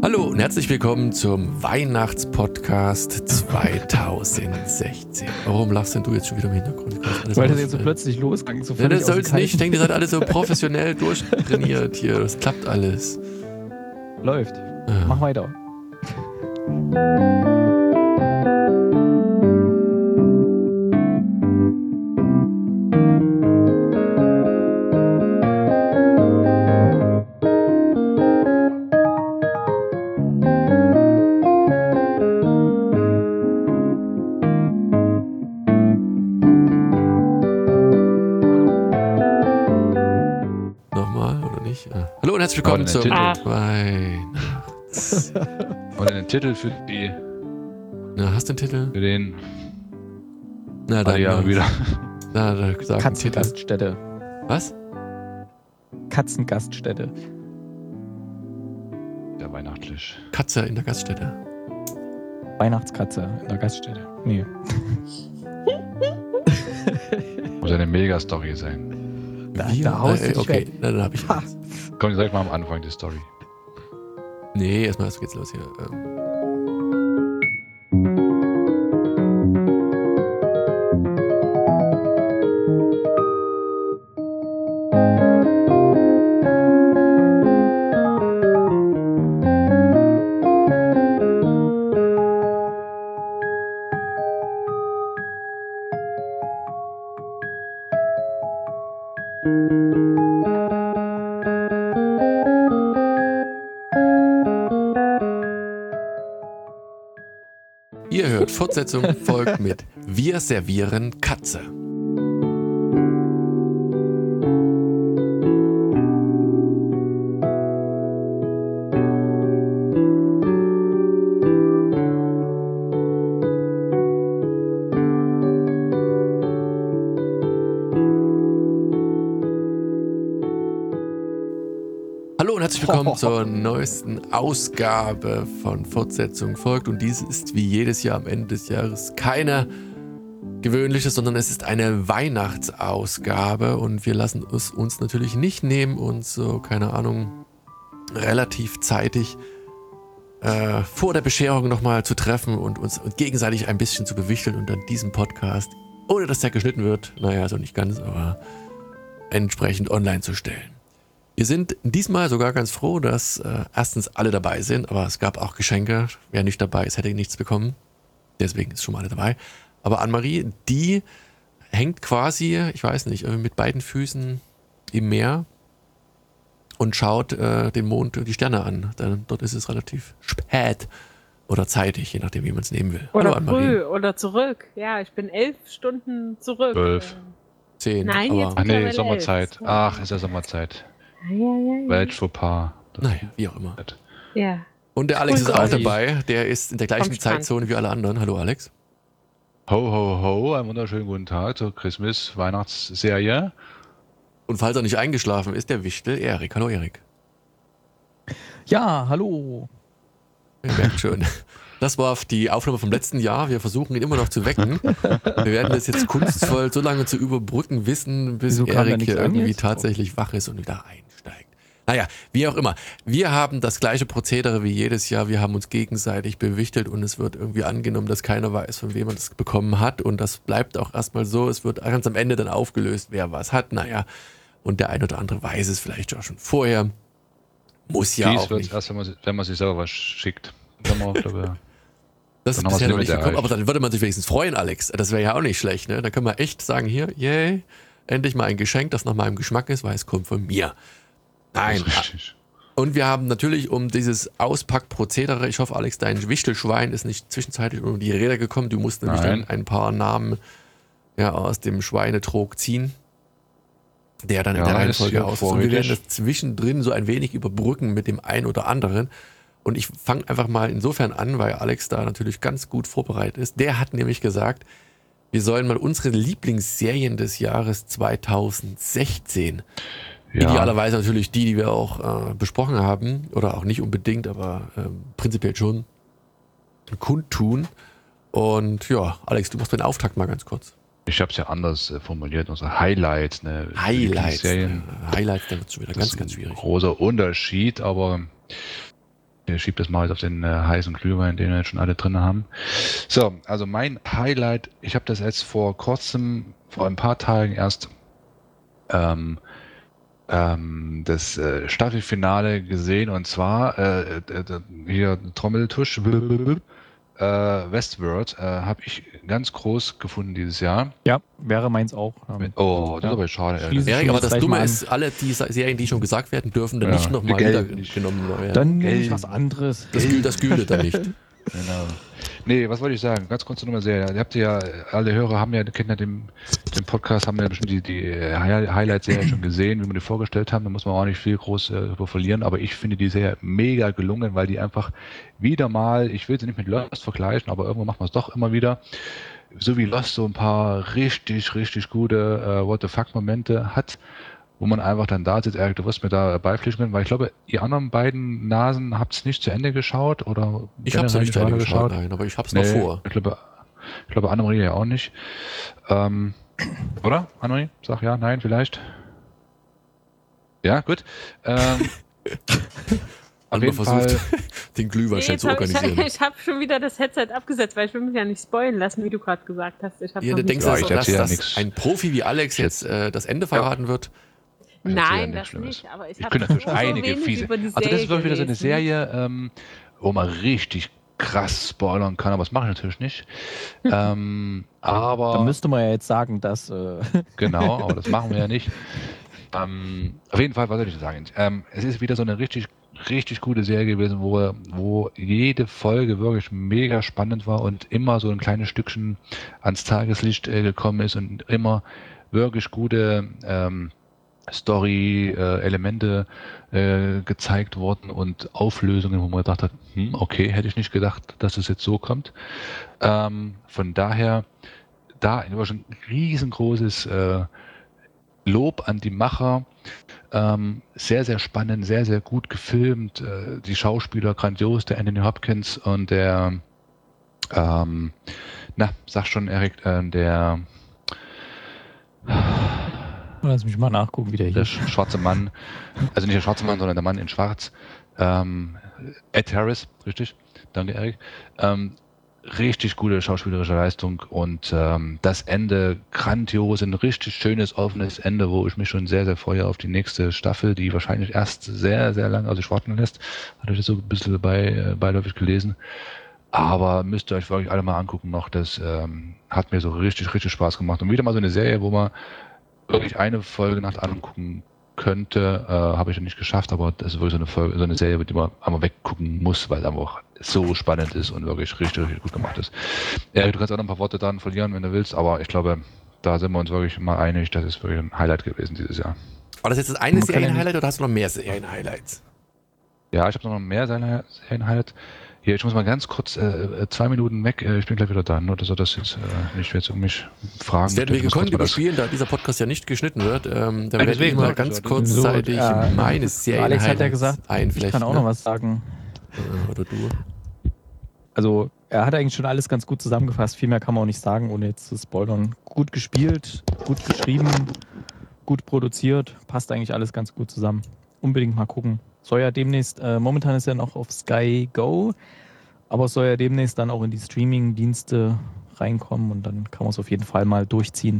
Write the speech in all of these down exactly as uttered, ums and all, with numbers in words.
Hallo und herzlich willkommen zum Weihnachtspodcast zwanzig sechzehn. Warum lachst denn du jetzt schon wieder im Hintergrund? Weil das jetzt so plötzlich losging. So ja, das soll's nicht. Ich denke, ihr seid alle so professionell durchtrainiert hier. Das klappt alles. Läuft. Ja. Mach weiter. Nochmal, oder nicht? Ah. Hallo und herzlich willkommen zum Weihnachts... Oder den Titel für die... Na, hast du den Titel? Für den... Na, dann Jahre wieder. Na, da sag einen Titel. Katzengaststätte. Was? Katzengaststätte. Ja, weihnachtlich. Katze in der Gaststätte. Weihnachtskatze in der Gaststätte. Nee. Muss eine Mega-Story sein. Da, Wie? da haust du äh, dich okay, weg. na, dann hab ich Ha. nichts. Komm, sag mal am Anfang die Story. Nee, erstmal geht's los hier. Ähm. Ihr hört, Fortsetzung folgt mit Wir servieren Katze. Hallo und herzlich willkommen zur neuesten Ausgabe von Fortsetzung folgt. Und dies ist wie jedes Jahr am Ende des Jahres keine gewöhnliche, sondern es ist eine Weihnachtsausgabe. Und wir lassen es uns natürlich nicht nehmen, uns so, keine Ahnung, relativ zeitig äh, vor der Bescherung nochmal zu treffen und uns und gegenseitig ein bisschen zu bewichteln und dann diesen Podcast, ohne dass der geschnitten wird, naja, so nicht ganz, aber entsprechend online zu stellen. Wir sind diesmal sogar ganz froh, dass äh, erstens alle dabei sind, aber es gab auch Geschenke. Wer nicht dabei ist, hätte nichts bekommen. Deswegen ist schon mal alle dabei. Aber Annemarie, die hängt quasi, ich weiß nicht, irgendwie mit beiden Füßen im Meer und schaut äh, den Mond und die Sterne an. Dann, dort ist es relativ spät oder zeitig, je nachdem, wie man es nehmen will. Oder Hallo, früh oder zurück. Ja, ich bin elf Stunden zurück. Zwölf. Zehn. Nein, aber, jetzt- Ach nee, Mittlerweile Sommerzeit. elf. Ach, ist ja Sommerzeit. Ja, ja, ja. Weltfauxpas. naja, wie auch immer. Ja. Und der Alex Cool, ist auch quasi. dabei. Der ist in der gleichen Vom Strand. Zeitzone wie alle anderen. Hallo, Alex. Ho, ho, ho, einen wunderschönen guten Tag zur Christmas-Weihnachtsserie. Und falls er nicht eingeschlafen ist, der Wichtel Erik. Hallo, Erik. Ja, hallo. Ihr merkt schon. Das war die Aufnahme vom letzten Jahr. Wir versuchen ihn immer noch zu wecken. Wir werden das jetzt kunstvoll so lange zu überbrücken wissen, bis Wieso kam da Erik nichts hier an irgendwie jetzt? tatsächlich wach ist und wieder einsteigt. Naja, wie auch immer. Wir haben das gleiche Prozedere wie jedes Jahr. Wir haben uns gegenseitig bewichtelt und es wird irgendwie angenommen, dass keiner weiß, von wem man das bekommen hat. Und das bleibt auch erstmal so. Es wird ganz am Ende dann aufgelöst, wer was hat. Naja, und der ein oder andere weiß es vielleicht auch schon vorher. Muss ja Dies auch wird nicht. erst, wenn man, si- wenn man sich selber was schickt. Wenn man, glaube, Das ist Dann haben bisher wir noch das nicht Limit gekommen, aber erreicht. dann würde man sich wenigstens freuen, Alex. Das wäre ja auch nicht schlecht, ne? Da können wir echt sagen, hier, yay, endlich mal ein Geschenk, das nach meinem Geschmack ist, weil es kommt von mir. Nein. das ist richtig. Und wir haben natürlich um dieses Auspackprozedere, ich hoffe, Alex, dein Wichtelschwein ist nicht zwischenzeitlich um die Räder gekommen. Du musst nämlich Nein. dann ein paar Namen ja, aus dem Schweinetrog ziehen, der dann in Ja, der ist Reihenfolge hier aus ist. Und wir werden vorrätig. das zwischendrin so ein wenig überbrücken mit dem einen oder anderen. Und ich fange einfach mal insofern an, weil Alex da natürlich ganz gut vorbereitet ist. Der hat nämlich gesagt, wir sollen mal unsere Lieblingsserien des Jahres zwanzig sechzehn, Ja. idealerweise natürlich die, die wir auch äh, besprochen haben, oder auch nicht unbedingt, aber ähm, prinzipiell schon, kundtun. Und ja, Alex, du machst den Auftakt mal ganz kurz. Ich habe es ja anders äh, formuliert, unsere Highlights. Ne? Highlights. Serien. Äh, Highlights, da wird es schon wieder Das ganz, ist ganz ein schwierig. großer Unterschied, aber Ich schiebe das mal jetzt auf den äh, heißen Glühwein, den wir jetzt schon alle drin haben. So, also mein Highlight, ich habe das jetzt vor kurzem, vor ein paar Tagen erst ähm, ähm, das äh, Staffelfinale gesehen und zwar äh, äh, hier Trommeltusch, äh, Westworld äh, habe ich ganz groß gefunden dieses Jahr. Ja, wäre meins auch. Ähm, Mit, oh, das ja. ist aber schade. Ey. Schließe ich Erik, mich aber jetzt das gleich Dumme mal an. ist, alle die Sa- Serien, die schon gesagt werden dürfen, dann Ja, nicht nochmal die wieder gelten nicht. genommen werden. Dann nehme ich Geld. was anderes. Das gilt das Güle dann nicht. Genau. Nee, was wollte ich sagen? Ganz kurz nochmal sehr. Ihr habt ja, alle Hörer haben ja, kennen ja den, den Podcast, haben ja bestimmt die, die Highlight-Serie schon gesehen, wie wir die vorgestellt haben. Da muss man auch nicht viel groß äh, über verlieren, aber ich finde die Serie mega gelungen, weil die einfach wieder mal, ich will sie nicht mit Lost vergleichen, aber irgendwo macht man es doch immer wieder, so wie Lost so ein paar richtig, richtig gute äh, What the fuck-Momente hat, wo man einfach dann da sitzt, Erik, du wirst mir da beipflichten können, weil ich glaube, ihr anderen beiden Nasen habt es nicht zu Ende geschaut oder Ich habe es generell nicht zu Ende geschaut, weitergeschaut? nein, aber ich habe es Nee, noch vor. Ich glaube, ich glaube Annemarie ja auch nicht. Ähm, oder? Annemarie? Sag ja, nein, vielleicht. Ja, gut. Ähm, auf Anna jeden versucht, Fall. den Glühwein schnell jetzt zu hab ich organisieren. ich habe schon wieder das Headset abgesetzt, weil ich will mich ja nicht spoilen lassen, wie du gerade gesagt hast. Ich hab Ja, noch du nicht denkst, Ja, dass, ich dass, erzähl ja dass nix. ein Profi wie Alex jetzt äh, das Ende verraten wird? Ich erzähl ja Nein, nichts das Schlimmes. nicht, aber ich Ich habe könnte natürlich so einige wenig fiese. über die Also das ist wirklich wieder so eine gelesen. Serie, ähm, wo man richtig krass spoilern kann, aber das mache ich natürlich nicht. ähm, aber Da müsste man ja jetzt sagen, dass. Äh, genau, aber das machen wir ja nicht. Ähm, auf jeden Fall, was soll ich sagen? Ähm, es ist wieder so eine richtig, richtig gute Serie gewesen, wo, wo jede Folge wirklich mega spannend war und immer so ein kleines Stückchen ans Tageslicht äh, gekommen ist und immer wirklich gute ähm, Story-Elemente äh, gezeigt wurden und Auflösungen, wo man gedacht hat, hm, okay, hätte ich nicht gedacht, dass es jetzt so kommt. Ähm, von daher, da war schon ein riesengroßes äh, Lob an die Macher. Ähm, sehr, sehr spannend, sehr, sehr gut gefilmt. Äh, die Schauspieler grandios, der Anthony Hopkins und der, ähm, na, sag schon, Erik, äh, der, lass mich mal nachgucken, wie der der hier. sch- schwarze Mann, also nicht der schwarze Mann, sondern der Mann in Schwarz. Ähm, Ed Harris, richtig. Danke, Erik. Ähm, richtig gute schauspielerische Leistung und ähm, das Ende grandios, ein richtig schönes, offenes Ende, wo ich mich schon sehr, sehr freue auf die nächste Staffel, die wahrscheinlich erst sehr, sehr lange auf sich warten lässt. Hatte ich das so ein bisschen bei, äh, beiläufig gelesen. Aber müsst ihr euch wirklich alle mal angucken noch. Das ähm, hat mir so richtig, richtig Spaß gemacht. Und wieder mal so eine Serie, wo man wirklich eine Folge nach der anderen gucken könnte, äh, habe ich noch nicht geschafft, aber das ist wirklich so eine Folge, so eine Serie, die man einmal weggucken muss, weil es einfach so spannend ist und wirklich richtig, richtig gut gemacht ist. Erik, du kannst auch noch ein paar Worte dann verlieren, wenn du willst, aber ich glaube, da sind wir uns wirklich mal einig, das ist wirklich ein Highlight gewesen dieses Jahr. War das jetzt das eine Man kann ja Serien-Highlight oder hast du noch mehr Serien-Highlights? Ja, ich habe noch mehr Serien-Highlight. Hier, ich muss mal ganz kurz äh, zwei Minuten weg, äh, ich bin gleich wieder da, nur dass ihr das jetzt äh, nicht jetzt um mich fragen. Das werden wir Ich muss kurz gekonnt mal das- überspielen, da dieser Podcast ja nicht geschnitten wird. Ähm, dann Nein, werde ich deswegen mal sag ich ganz ja, das- kurzzeitig So, äh, meine Serien Alex hat ja gesagt, ich einflechten. kann auch noch was sagen. Äh, Oder du. Also, er hat eigentlich schon alles ganz gut zusammengefasst. Viel mehr kann man auch nicht sagen, ohne jetzt zu spoilern. Gut gespielt, gut geschrieben, gut produziert. Passt eigentlich alles ganz gut zusammen. Unbedingt mal gucken. Soll ja demnächst, äh, momentan ist er noch auf Sky Go, aber es soll ja demnächst dann auch in die Streaming-Dienste reinkommen und dann kann man es auf jeden Fall mal durchziehen.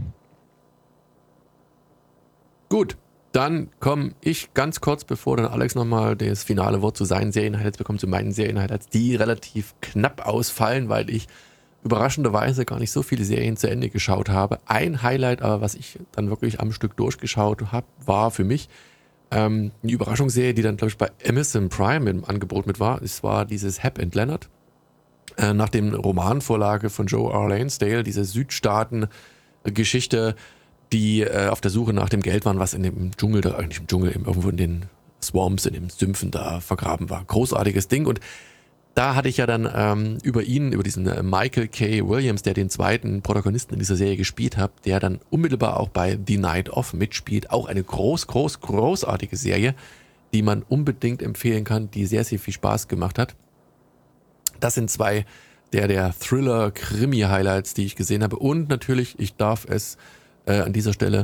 Gut, dann komme ich ganz kurz, bevor dann Alex nochmal das finale Wort zu seinen Serien-Highlights bekommt, zu meinen Serien-Highlights, die relativ knapp ausfallen, weil ich überraschenderweise gar nicht so viele Serien zu Ende geschaut habe. Ein Highlight aber, was ich dann wirklich am Stück durchgeschaut habe, war für mich ähm, eine Überraschungsserie, die dann, glaube ich, bei Amazon Prime im Angebot mit war. Es war dieses Hap and Leonard. Äh, nach dem Romanvorlage von Joe R. Lansdale, diese Südstaaten-Geschichte, die äh, auf der Suche nach dem Geld waren, was in dem Dschungel, da eigentlich im Dschungel, irgendwo in den Swamps, in den Sümpfen da vergraben war. Großartiges Ding. Und da hatte ich ja dann ähm, über ihn, über diesen äh, Michael K. Williams, der den zweiten Protagonisten in dieser Serie gespielt hat, der dann unmittelbar auch bei The Night Of mitspielt. Auch eine groß, groß, großartige Serie, die man unbedingt empfehlen kann, die sehr, sehr viel Spaß gemacht hat. Das sind zwei der, der Thriller-Krimi-Highlights, die ich gesehen habe. Und natürlich, ich darf es äh, an dieser Stelle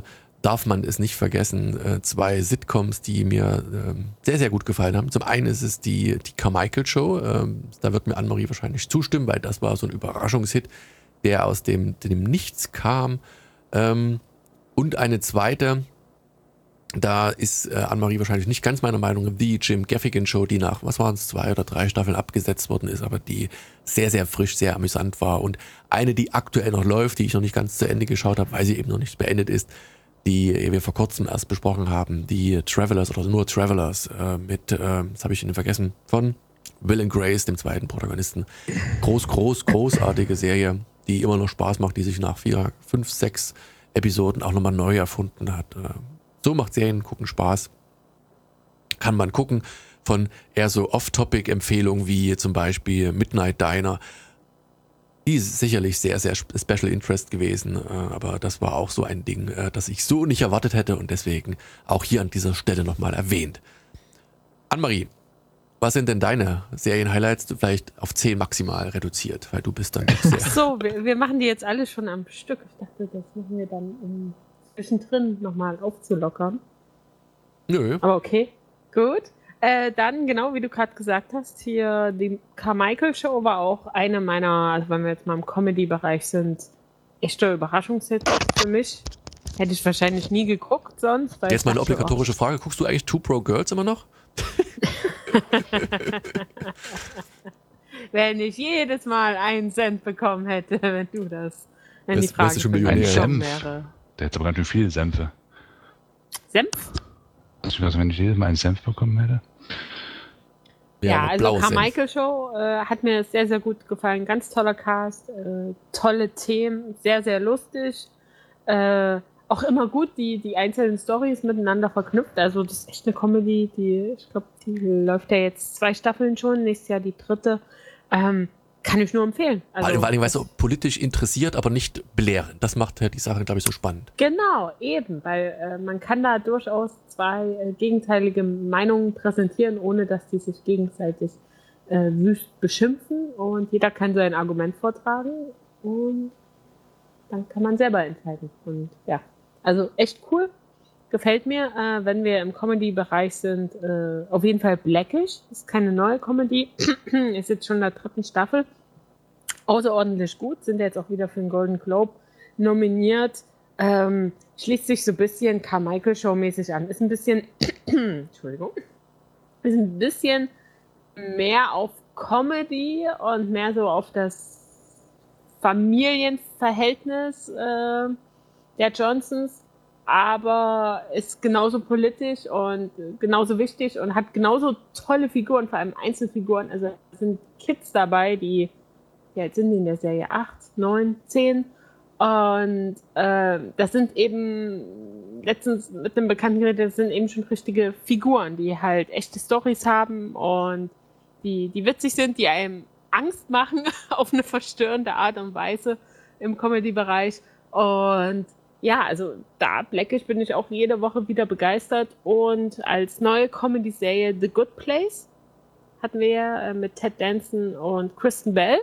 darf man es nicht vergessen, äh, zwei Sitcoms, die mir ähm, sehr, sehr gut gefallen haben. Zum einen ist es die, die Carmichael Show. Ähm, da wird mir Annemarie wahrscheinlich zustimmen, weil das war so ein Überraschungshit, der aus dem, dem Nichts kam. Ähm, und eine zweite, da ist äh, Annemarie wahrscheinlich nicht ganz meiner Meinung, The Jim Gaffigan Show, die nach, was waren es, zwei oder drei Staffeln abgesetzt worden ist, aber die sehr, sehr frisch, sehr amüsant war. Und eine, die aktuell noch läuft, die ich noch nicht ganz zu Ende geschaut habe, weil sie eben noch nicht beendet ist, die wir vor kurzem erst besprochen haben, die Travelers oder nur Travelers äh, mit, äh, das habe ich Ihnen vergessen, von Will and Grace, dem zweiten Protagonisten. Groß, groß, großartige Serie, die immer noch Spaß macht, die sich nach vier, fünf, sechs Episoden auch nochmal neu erfunden hat. Äh, So macht Serien gucken Spaß. Kann man gucken von eher so Off-Topic-Empfehlungen wie zum Beispiel Midnight Diner. Die ist sicherlich sehr, sehr Special Interest gewesen, aber das war auch so ein Ding, das ich so nicht erwartet hätte und deswegen auch hier an dieser Stelle nochmal erwähnt. Annemarie, was sind denn deine Serien-Highlights? Vielleicht auf zehn maximal reduziert, weil du bist dann doch sehr... Ach so, wir, wir machen die jetzt alle schon am Stück. Ich dachte, das machen wir dann um zwischendrin nochmal aufzulockern. Nö. Aber okay, gut. Äh, dann, genau wie du gerade gesagt hast, hier die Carmichael Show war auch eine meiner, also wenn wir jetzt mal im Comedy-Bereich sind, echter Überraschungshit für mich. Hätte ich wahrscheinlich nie geguckt sonst. Weil Jetzt mal eine ich dachte, obligatorische Frage. Guckst du eigentlich Two Pro Girls immer noch? wenn ich jedes Mal einen Cent bekommen hätte, wenn du das, wenn Das die Frage wärst du schon von mir Millionär. gekommen Senf. wäre. Der hat aber ganz schön viele Senfe. Senf? Also, wenn ich jedes Mal einen Senf bekommen hätte. Ja, mit also blauem Senf. Carmichael Show äh, hat mir sehr, sehr gut gefallen. Ganz toller Cast, äh, tolle Themen, sehr, sehr lustig. Äh, auch immer gut, die, die einzelnen Storys miteinander verknüpft. Also das ist echt eine Comedy, die, ich glaube, die läuft ja jetzt zwei Staffeln schon, nächstes Jahr die dritte. Ähm, kann ich nur empfehlen. Also, Vor allem, weißt du, politisch interessiert, aber nicht belehrend. Das macht ja die Sache, glaube ich, so spannend. Genau, eben, weil äh, man kann da durchaus zwei äh, gegenteilige Meinungen präsentieren, ohne dass die sich gegenseitig äh, wüst beschimpfen und jeder kann sein Argument vortragen und dann kann man selber entscheiden. Und ja, also echt cool, gefällt mir, äh, wenn wir im Comedy-Bereich sind, äh, auf jeden Fall Blackish, ist keine neue Comedy, ist jetzt schon in der dritten Staffel. Außerordentlich gut, sind jetzt auch wieder für den Golden Globe nominiert. Ähm, schließt sich so ein bisschen Carmichael Show mäßig an. Ist ein bisschen, Entschuldigung, ist ein bisschen mehr auf Comedy und mehr so auf das Familienverhältnis äh, der Johnsons, aber ist genauso politisch und genauso wichtig und hat genauso tolle Figuren, vor allem Einzelfiguren. Also es sind Kids dabei, die ja, jetzt sind die in der Serie acht, neun, zehn. Und äh, das sind eben, letztens mit einem Bekannten geredet, das sind eben schon richtige Figuren, die halt echte Storys haben und die, die witzig sind, die einem Angst machen auf eine verstörende Art und Weise im Comedy-Bereich. Und ja, also da Blackish bin ich auch jede Woche wieder begeistert. Und als neue Comedy-Serie The Good Place hatten wir äh, mit Ted Danson und Kristen Bell.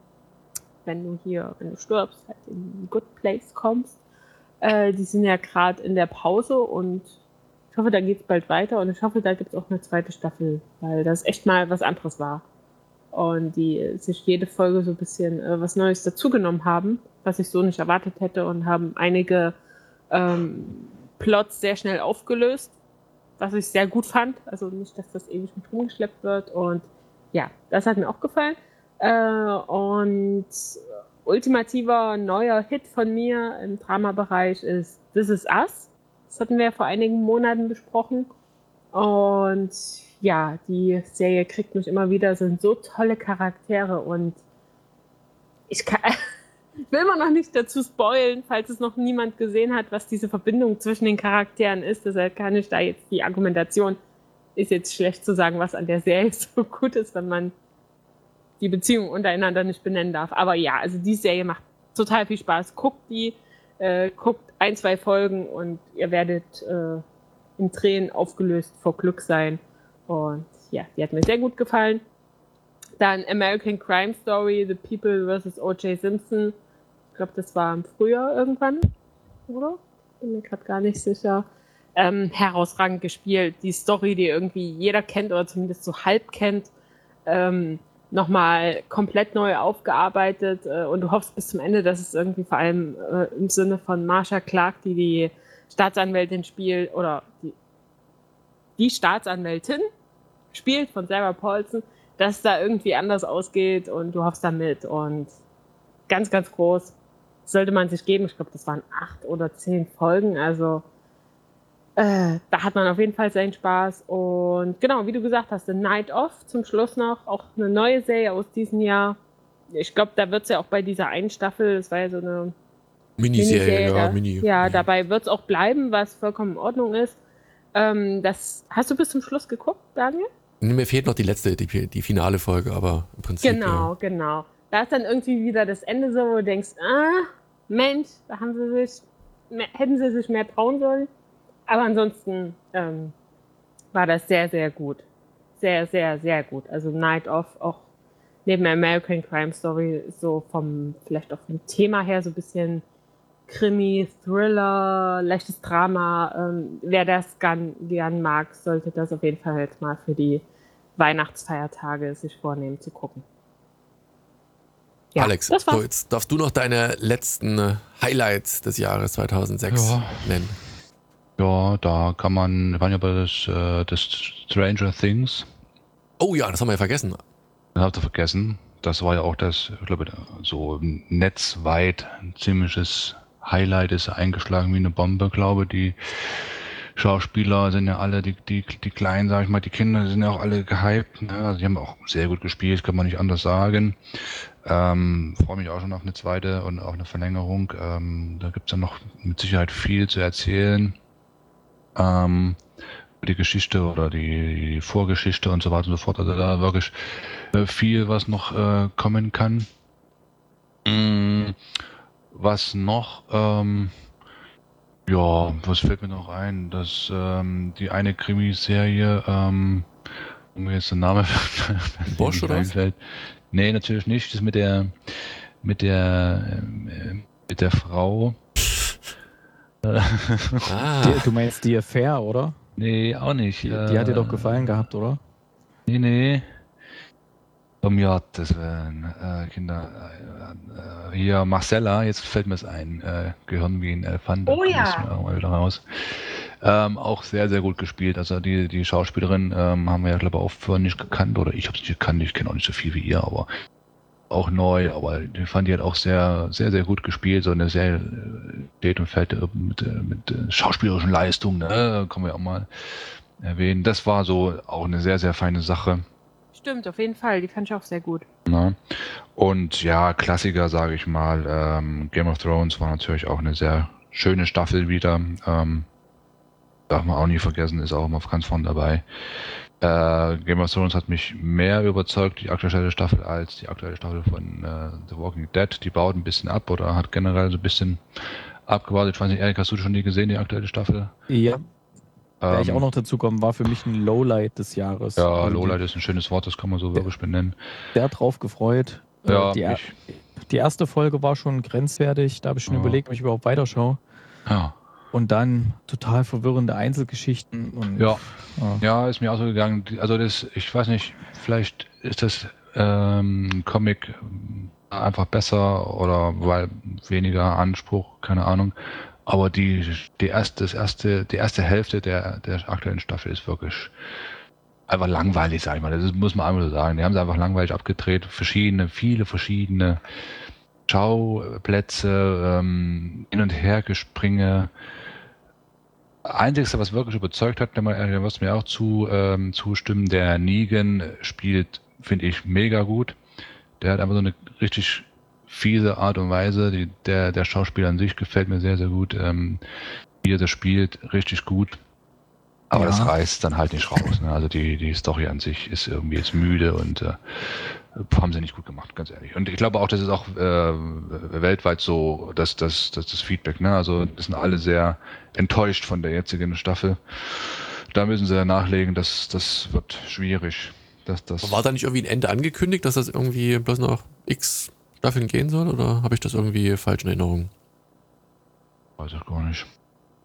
Wenn du hier, wenn du stirbst, halt in Good Place kommst. Äh, die sind ja gerade in der Pause und ich hoffe, da geht's bald weiter und ich hoffe, da gibt's auch eine zweite Staffel, weil das echt mal was anderes war. Und die sich jede Folge so ein bisschen äh, was Neues dazugenommen haben, was ich so nicht erwartet hätte und haben einige ähm, Plots sehr schnell aufgelöst, was ich sehr gut fand. Also nicht, dass das ewig mit rumgeschleppt wird und ja, das hat mir auch gefallen. Äh, und ultimativer neuer Hit von mir im Dramabereich ist This Is Us. Das hatten wir vor einigen Monaten besprochen. Und ja, die Serie kriegt mich immer wieder, sind so tolle Charaktere und ich kann, ich will immer noch nicht dazu spoilen, falls es noch niemand gesehen hat, was diese Verbindung zwischen den Charakteren ist. Deshalb kann ich da jetzt die Argumentation, ist jetzt schlecht zu sagen, was an der Serie so gut ist, wenn man die Beziehung untereinander nicht benennen darf. Aber ja, also die Serie macht total viel Spaß. Guckt die, äh, guckt ein, zwei Folgen und ihr werdet äh, in Tränen aufgelöst vor Glück sein. Und ja, die hat mir sehr gut gefallen. Dann American Crime Story, The People versus O J Simpson. Ich glaube, das war im Frühjahr irgendwann, oder? bin mir gerade gar nicht sicher, ähm, herausragend gespielt. Die Story, die irgendwie jeder kennt oder zumindest so halb kennt, ähm, nochmal komplett neu aufgearbeitet äh, und du hoffst bis zum Ende, dass es irgendwie vor allem äh, im Sinne von Marsha Clark, die die Staatsanwältin spielt, oder die, die Staatsanwältin spielt von Sarah Paulson, dass es da irgendwie anders ausgeht und du hoffst damit und ganz, ganz groß sollte man sich geben. Ich glaube, das waren acht oder zehn Folgen, also Äh, da hat man auf jeden Fall seinen Spaß. Und genau, wie du gesagt hast, The Night Of zum Schluss noch, auch eine neue Serie aus diesem Jahr. Ich glaube, da wird es ja auch bei dieser einen Staffel, das war ja so eine Miniserie, Miniserie, ja, da, Mini. ja, ja. dabei wird es auch bleiben, was vollkommen in Ordnung ist. Ähm, das hast du bis zum Schluss geguckt, Daniel? Mir fehlt noch die letzte, die, die finale Folge, aber im Prinzip. Genau, ja. genau. Da ist dann irgendwie wieder das Ende so, wo du denkst, ah, Mensch, da haben sie sich, mehr, hätten sie sich mehr trauen sollen. Aber ansonsten ähm, war das sehr, sehr gut. Sehr, sehr, sehr gut. Also Night Of, auch neben American Crime Story, so vom, vielleicht auch vom Thema her so ein bisschen Krimi, Thriller, leichtes Drama. Ähm, wer das gern, gern mag, sollte das auf jeden Fall jetzt mal für die Weihnachtsfeiertage sich vornehmen zu gucken. Ja, Alex, das war's. so jetzt darfst du noch deine letzten äh, Highlights des Jahres zweitausendsechs Ja. nennen. Ja, da kann man, wir waren ja bei das, äh, das Stranger Things, Oh ja, das haben wir ja vergessen. habt ihr vergessen. Das war ja auch das, ich glaube, so netzweit ein ziemliches Highlight, ist eingeschlagen wie eine Bombe, glaube ich. Die Schauspieler sind ja alle, die, die, die Kleinen, sag ich mal, die Kinder sind ja auch alle gehypt. Ne? Also die haben auch sehr gut gespielt, kann man nicht anders sagen. Ähm, freue mich auch schon auf eine zweite und auch eine Verlängerung. Ähm, da gibt's ja noch mit Sicherheit viel zu erzählen. Ähm, die Geschichte oder die, die Vorgeschichte und so weiter und so fort. Also da wirklich äh, viel, was noch äh, kommen kann. Mm, was noch? Ähm, ja, was fällt mir noch ein? Dass ähm, die eine Krimiserie, ähm, wo mir jetzt der Name Bosch nicht oder was? einfällt. Nee, natürlich nicht. Das mit der mit der ähm, mit der Frau. Ah, Die, du meinst die Affair, oder? Nee, auch nicht. Die, äh, die hat dir doch gefallen gehabt, oder? Nee, nee. Um Gottes Willen, äh, Kinder. Äh, äh, hier, Marcella, jetzt fällt mir es ein. Äh, Gehirn wie ein Elefant. Oh da ja. müssen wir irgendwann wieder raus. Ähm, auch sehr, sehr gut gespielt. Also die, die Schauspielerin ähm, haben wir ja, glaube ich, auch vorher nicht gekannt. Oder ich habe sie nicht gekannt. Ich kenne auch nicht so viel wie ihr, aber auch neu. Aber ich fand die halt auch sehr, sehr, sehr gut gespielt. So eine sehr steht und fällt mit, mit äh, schauspielerischen Leistungen. Ne? Können wir auch mal erwähnen. Das war so auch eine sehr, sehr feine Sache. Stimmt, auf jeden Fall. Die fand ich auch sehr gut. Ne? Und ja, Klassiker, sage ich mal. Ähm, Game of Thrones war natürlich auch eine sehr schöne Staffel wieder. Ähm, darf man auch nie vergessen, ist auch immer ganz vorne dabei. Äh, Game of Thrones hat mich mehr überzeugt, die aktuelle Staffel, als die aktuelle Staffel von äh, The Walking Dead. Die baut ein bisschen ab oder hat generell so ein bisschen abgewartet. Ich weiß nicht, Erik, hast du schon die gesehen, die aktuelle Staffel? Ja. Da ich Ähm, auch noch dazu kommen, war für mich ein Lowlight des Jahres. Ja, Also Lowlight die, ist ein schönes Wort, das kann man so wirklich benennen. sehr drauf gefreut. Äh, Ja, die, er- ich, die erste Folge war schon grenzwertig. Da habe ich schon Ja. überlegt, ob ich überhaupt weiterschaue. ja. Und dann total verwirrende Einzelgeschichten. Und, Ja. ja. Ja, ist mir auch so gegangen. Die- Also das, ich weiß nicht, vielleicht ist das ähm, Comic einfach besser oder weil weniger Anspruch, keine Ahnung. Aber die, die erste, das erste, die erste Hälfte der, der aktuellen Staffel ist wirklich einfach langweilig, sag ich mal. Das muss man einfach so sagen. Die haben sie einfach langweilig abgedreht. Verschiedene, viele verschiedene Schauplätze, ähm, Hin- und Hergespringe. Einzigste, was wirklich überzeugt hat, da wirst du mir auch zu, ähm, zustimmen, der Negan spielt, finde ich, mega gut. Der hat einfach so eine richtig fiese Art und Weise. Die, der, der Schauspieler an sich gefällt mir sehr, sehr gut. Ähm, wie er das spielt, richtig gut. Aber Ja. das reißt dann halt nicht raus. Ne? Also die, die Story an sich ist irgendwie jetzt müde und äh, haben sie nicht gut gemacht, ganz ehrlich. Und ich glaube auch, das ist auch äh, weltweit so, dass das, das, das Feedback, ne? Also das sind alle sehr enttäuscht von der jetzigen Staffel. Da müssen sie nachlegen, das, das wird schwierig. Das, das war da nicht irgendwie ein Ende angekündigt, dass das irgendwie bloß noch x Staffeln gehen soll? Oder habe ich das irgendwie falsch in Erinnerung? weiß ich gar nicht.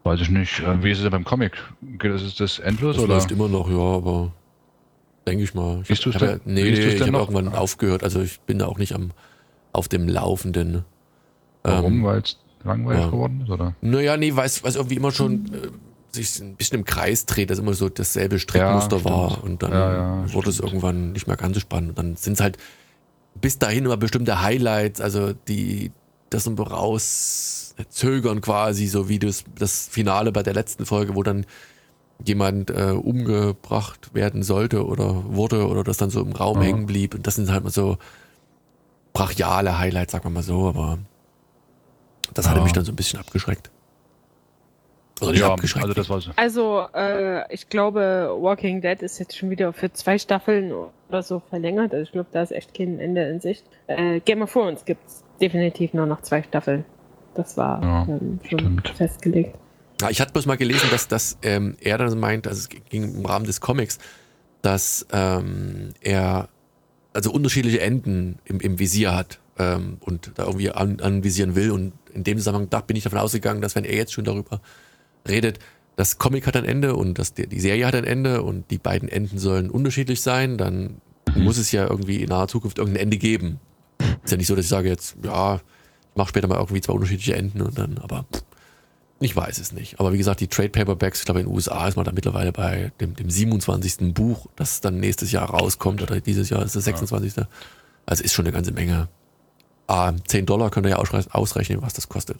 Weiß ich nicht. Äh, Wie ist es denn beim Comic? Geht das, ist das endlos Das oder? läuft immer noch, ja, aber denke ich mal. Ich Liest du's hab, denn- ja, nee, liest nee, du's ich denn habe noch? irgendwann aufgehört. Also ich bin da auch nicht am auf dem Laufenden. Warum? Ähm, Weil es langweilig ja. geworden ist, oder? Naja, nee, weil es irgendwie immer schon äh, sich ein bisschen im Kreis dreht, dass immer so dasselbe Strickmuster Ja, war stimmt. und dann Ja, ja, wurde es stimmt. irgendwann nicht mehr ganz so spannend. Und dann sind es halt bis dahin immer bestimmte Highlights, also die das so raus zögern quasi, so wie das, das Finale bei der letzten Folge, wo dann jemand äh, umgebracht werden sollte oder wurde oder das dann so im Raum Ja. hängen blieb. Und das sind halt mal so brachiale Highlights, sagen wir mal so, aber das hatte Ja. mich dann so ein bisschen abgeschreckt. Oder nicht Ja, abgeschreckt. also das war's. Also, äh, ich glaube, Walking Dead ist jetzt schon wieder für zwei Staffeln oder so verlängert. Also ich glaube, da ist echt kein Ende in Sicht. Äh, Game of Thrones gibt es definitiv nur noch zwei Staffeln. Das war Ja, ähm, schon stimmt. festgelegt. Ja, ich hatte bloß mal gelesen, dass, dass ähm, er dann meint, also es ging im Rahmen des Comics, dass ähm, er also unterschiedliche Enden im, im Visier hat ähm, und da irgendwie an, anvisieren will. Und in dem Zusammenhang da bin ich davon ausgegangen, dass wenn er jetzt schon darüber redet, das Comic hat ein Ende und das, die Serie hat ein Ende und die beiden Enden sollen unterschiedlich sein, dann muss es ja irgendwie in naher Zukunft irgendein Ende geben. Ist ja nicht so, dass ich sage jetzt, ja, ich mache später mal irgendwie zwei unterschiedliche Enden und dann, aber ich weiß es nicht. Aber wie gesagt, die Trade Paperbacks, ich glaube in den U S A ist man da mittlerweile bei dem, dem siebenundzwanzigsten Buch, das dann nächstes Jahr rauskommt oder dieses Jahr ist das sechsundzwanzigste Also ist schon eine ganze Menge. Ah, zehn Dollar könnt ihr ja ausre- ausrechnen, was das kostet.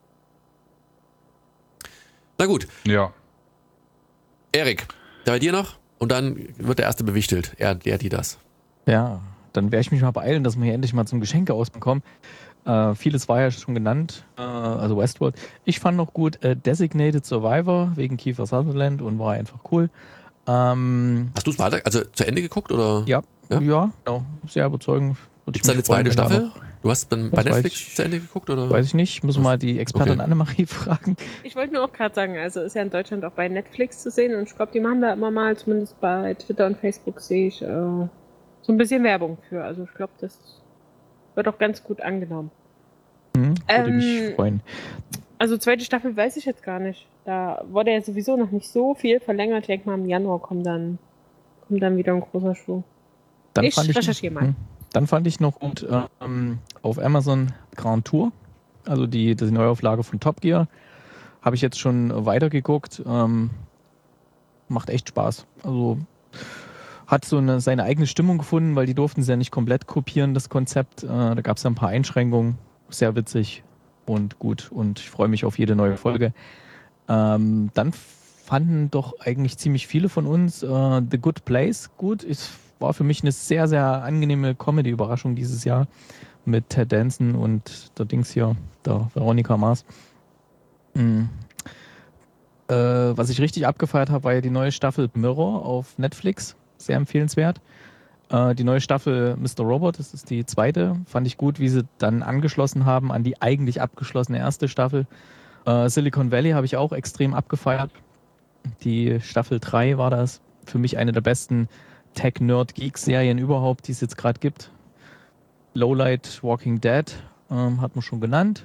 Na gut, Ja. Erik, bei dir noch? Und dann wird der erste bewichtelt. Er, der, die das. Ja, dann werde ich mich mal beeilen, dass wir hier endlich mal zum Geschenke ausbekommen. Äh, vieles war ja schon genannt, äh, also Westworld. Ich fand noch gut äh, Designated Survivor wegen Kiefer Sutherland und war einfach cool. Ähm, Hast du es weiter, also zu Ende geguckt oder? ja, Ja? ja, genau, sehr überzeugend. Würde Gibt es da eine mich freuen, zweite wenn da Staffel? noch- Du hast dann bei Das weiß Netflix ich. zu Ende geguckt oder? Weiß ich nicht, müssen wir mal die Expertin Okay. Annemarie fragen. Ich wollte nur auch gerade sagen, also ist ja in Deutschland auch bei Netflix zu sehen und ich glaube, die machen da immer mal, zumindest bei Twitter und Facebook sehe ich äh, so ein bisschen Werbung für. Also ich glaube, das wird auch ganz gut angenommen. Hm, würde Ähm, mich freuen. Also zweite Staffel weiß ich jetzt gar nicht. Da wurde ja sowieso noch nicht so viel verlängert. Ich denke mal, im Januar kommt dann, kommt dann wieder ein großer Schuh. Dann ich fand recherchiere mal. hm, Dann fand ich noch gut ähm, auf Amazon Grand Tour, also die, die Neuauflage von Top Gear, habe ich jetzt schon weitergeguckt. Ähm, macht echt Spaß. Also hat so eine, seine eigene Stimmung gefunden, weil die durften sie ja nicht komplett kopieren, das Konzept. Äh, da gab es ja ein paar Einschränkungen. Sehr witzig und gut. Und ich freue mich auf jede neue Folge. Ähm, dann fanden doch eigentlich ziemlich viele von uns äh, The Good Place gut. Es war für mich eine sehr, sehr angenehme Comedy-Überraschung dieses Jahr mit Ted Danson und der Dings hier, der Veronica Mars. Mhm. Äh, was ich richtig abgefeiert habe, war ja die neue Staffel Mirror auf Netflix. Sehr empfehlenswert. Äh, die neue Staffel Mister Robot, das ist die zweite. Fand ich gut, wie sie dann angeschlossen haben an die eigentlich abgeschlossene erste Staffel. Äh, Silicon Valley habe ich auch extrem abgefeiert. Die Staffel drei war das. Für mich eine der besten Tech-Nerd-Geek-Serien überhaupt, die es jetzt gerade gibt. Lowlight Walking Dead ähm, hat man schon genannt.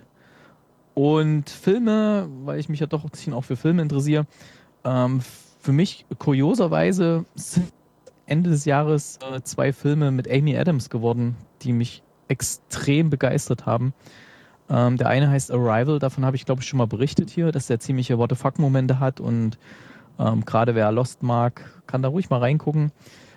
Und Filme, weil ich mich ja doch ein bisschen auch für Filme interessiere. Ähm, für mich kurioserweise sind Ende des Jahres äh, zwei Filme mit Amy Adams geworden, die mich extrem begeistert haben. Ähm, der eine heißt Arrival, davon habe ich glaube ich schon mal berichtet hier, dass der ziemliche What the fuck-Momente hat und ähm, gerade wer Lost mag, kann da ruhig mal reingucken.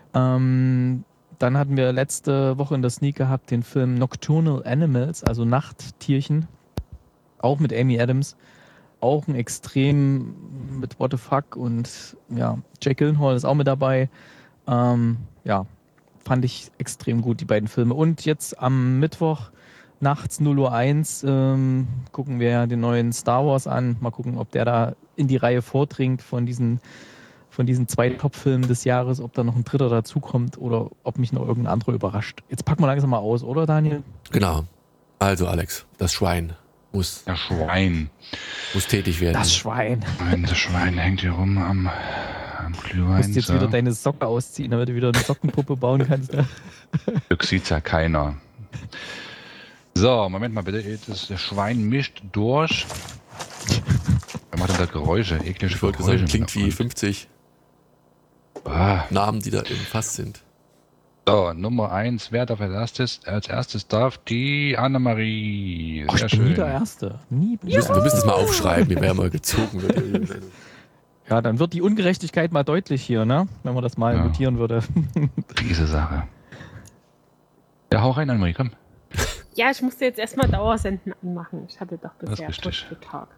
Ähm, dann hatten wir letzte Woche in der Sneak gehabt den Film Nocturnal Animals, also Nachttierchen, auch mit Amy Adams. Auch ein extrem mit What the fuck und ja, Jake Gyllenhaal ist auch mit dabei. Ähm, ja, fand ich extrem gut, die beiden Filme. Und jetzt am Mittwoch nachts null Uhr eins ähm, gucken wir den neuen Star Wars an. Mal gucken, ob der da in die Reihe vordringt von diesen, von diesen zwei Top-Filmen des Jahres, ob da noch ein dritter dazukommt oder ob mich noch irgendein anderer überrascht. Jetzt packen wir langsam mal aus, oder Daniel? Genau. Also Alex, das Schwein muss, Das Schwein. muss tätig werden. Das Schwein. Nein, das Schwein hängt hier rum am, am Du Glühwein. musst jetzt so. wieder deine Socke ausziehen, damit du wieder eine Sockenpuppe bauen kannst. Ne? Glück sieht's ja keiner. So, Moment mal bitte. Das Schwein mischt durch. Wer macht denn da Geräusche? Eklige Ich wollte Geräusche. sagen, klingt wie fünfzig Ah. Namen, die da im Fass sind. So, Nummer eins. Wer darf als erstes? Als erstes darf die Annemarie. Ach, Sehr ich bin nie schön. der Erste. Nie bin ich Wir müssen, der wir müssen Erste. das mal aufschreiben, wer mal gezogen wird. Ja, dann wird die Ungerechtigkeit mal deutlich hier, ne? Wenn man das mal Ja. notieren würde. Diese Sache. Ja, hau rein, Annemarie, komm. Ja, ich musste jetzt erstmal Dauersenden anmachen. Ich hatte doch Das ist bisher richtig. Tag.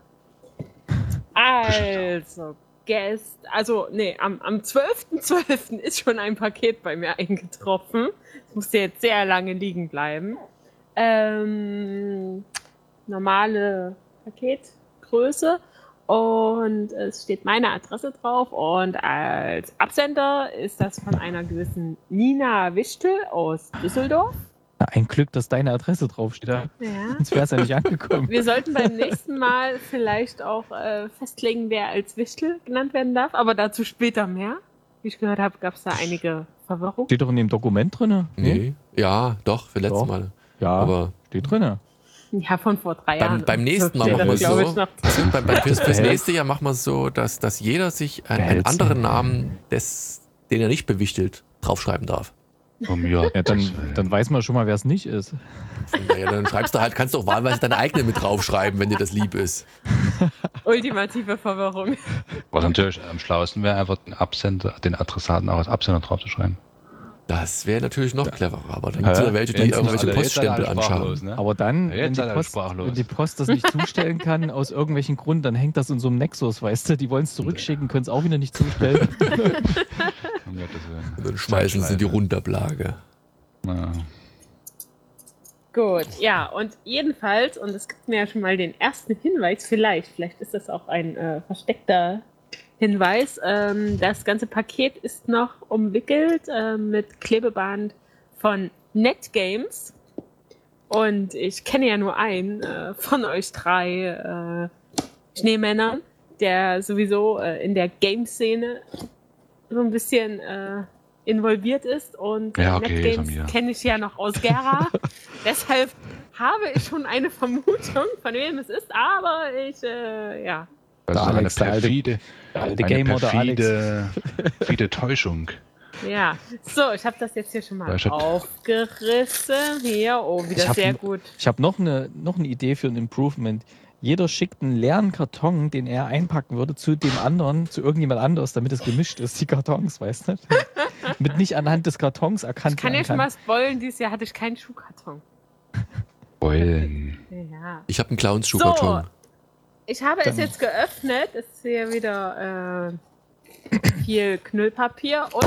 Also, Gest, also, nee, am, am zwölften zwölften ist schon ein Paket bei mir eingetroffen. Es musste jetzt sehr lange liegen bleiben. Ähm, normale Paketgröße. Und es steht meine Adresse drauf. Und als Absender ist das von einer gewissen Nina Wichtel aus Düsseldorf. Ja, ein Glück, dass deine Adresse draufsteht. Ja. Ja. Sonst wäre es ja nicht angekommen. Wir sollten beim nächsten Mal vielleicht auch äh, festlegen, wer als Wichtel genannt werden darf, aber dazu später mehr. Wie ich gehört habe, gab es da einige Verwirrung. Steht doch in dem Dokument drin. Nee, ja, doch, für letztes Doch. Mal. Ja, Aber steht drin. Ja, von vor drei beim, Jahren. beim nächsten Mal steht machen wir das, es glaub ich, so. noch. Also beim, beim, fürs, fürs Behältst. nächste Jahr machen wir es so, dass, dass jeder sich einen, einen Behältst. anderen Namen, des, den er nicht bewichtelt, draufschreiben darf. Um, ja, Ja, dann, dann weiß man schon mal, wer es nicht ist. Naja, dann schreibst du halt, kannst du auch wahlweise deine eigene mit draufschreiben, wenn dir das lieb ist. Ultimative Verwirrung. Was natürlich am schlauesten wäre, einfach den Absender, den Adressaten auch als Absender draufzuschreiben. Das wäre natürlich noch cleverer, aber dann gibt es Hä? wieder welche, die Jetzt sind irgendwelche alle- jetzt sind alle Poststempel sprachlos, anschauen. ne? Aber dann, Ja, wenn jetzt die, seid ihr Post, sprachlos. wenn die Post das nicht zustellen kann, aus irgendwelchen Gründen, dann hängt das in so einem Nexus, weißt du? Die wollen es zurückschicken, können es auch wieder nicht zustellen. Um Gottes Willen. Und dann schmeißen sie in die Rundablage. Ja. Gut, ja, und jedenfalls, und es gibt mir ja schon mal den ersten Hinweis, vielleicht, vielleicht ist das auch ein äh, versteckter Hinweis, ähm, das ganze Paket ist noch umwickelt äh, mit Klebeband von NetGames. Und ich kenne ja nur einen äh, von euch drei äh, Schneemännern, der sowieso äh, in der Game-Szene so ein bisschen äh, involviert ist. Und äh, Ja, okay, von NetGames mir. kenne ich ja noch aus Gera. Deshalb habe ich schon eine Vermutung, von wem es ist, aber ich, äh, ja. Das Der ist Alex, der eine alte- perfide, Der alte eine Gamer, der Alex. perfide, perfide Täuschung. Ja, so, ich habe das jetzt hier schon mal Ja, ich hab- aufgerissen. Hier, oh, Ich wieder hab sehr n- gut. Ich habe noch eine, noch eine Idee für ein Improvement. Jeder schickt einen leeren Karton, den er einpacken würde, zu dem anderen, zu irgendjemand anders, damit es gemischt ist, die Kartons, weißt du? Mit nicht anhand des Kartons erkannt Ich kann ja werden schon mal spoilen, dieses Jahr hatte ich keinen Schuhkarton. Beulen. Ja. Ich habe einen Clowns-Schuhkarton. Ich habe es Dann- jetzt geöffnet. Es ist hier wieder äh, viel Knüllpapier und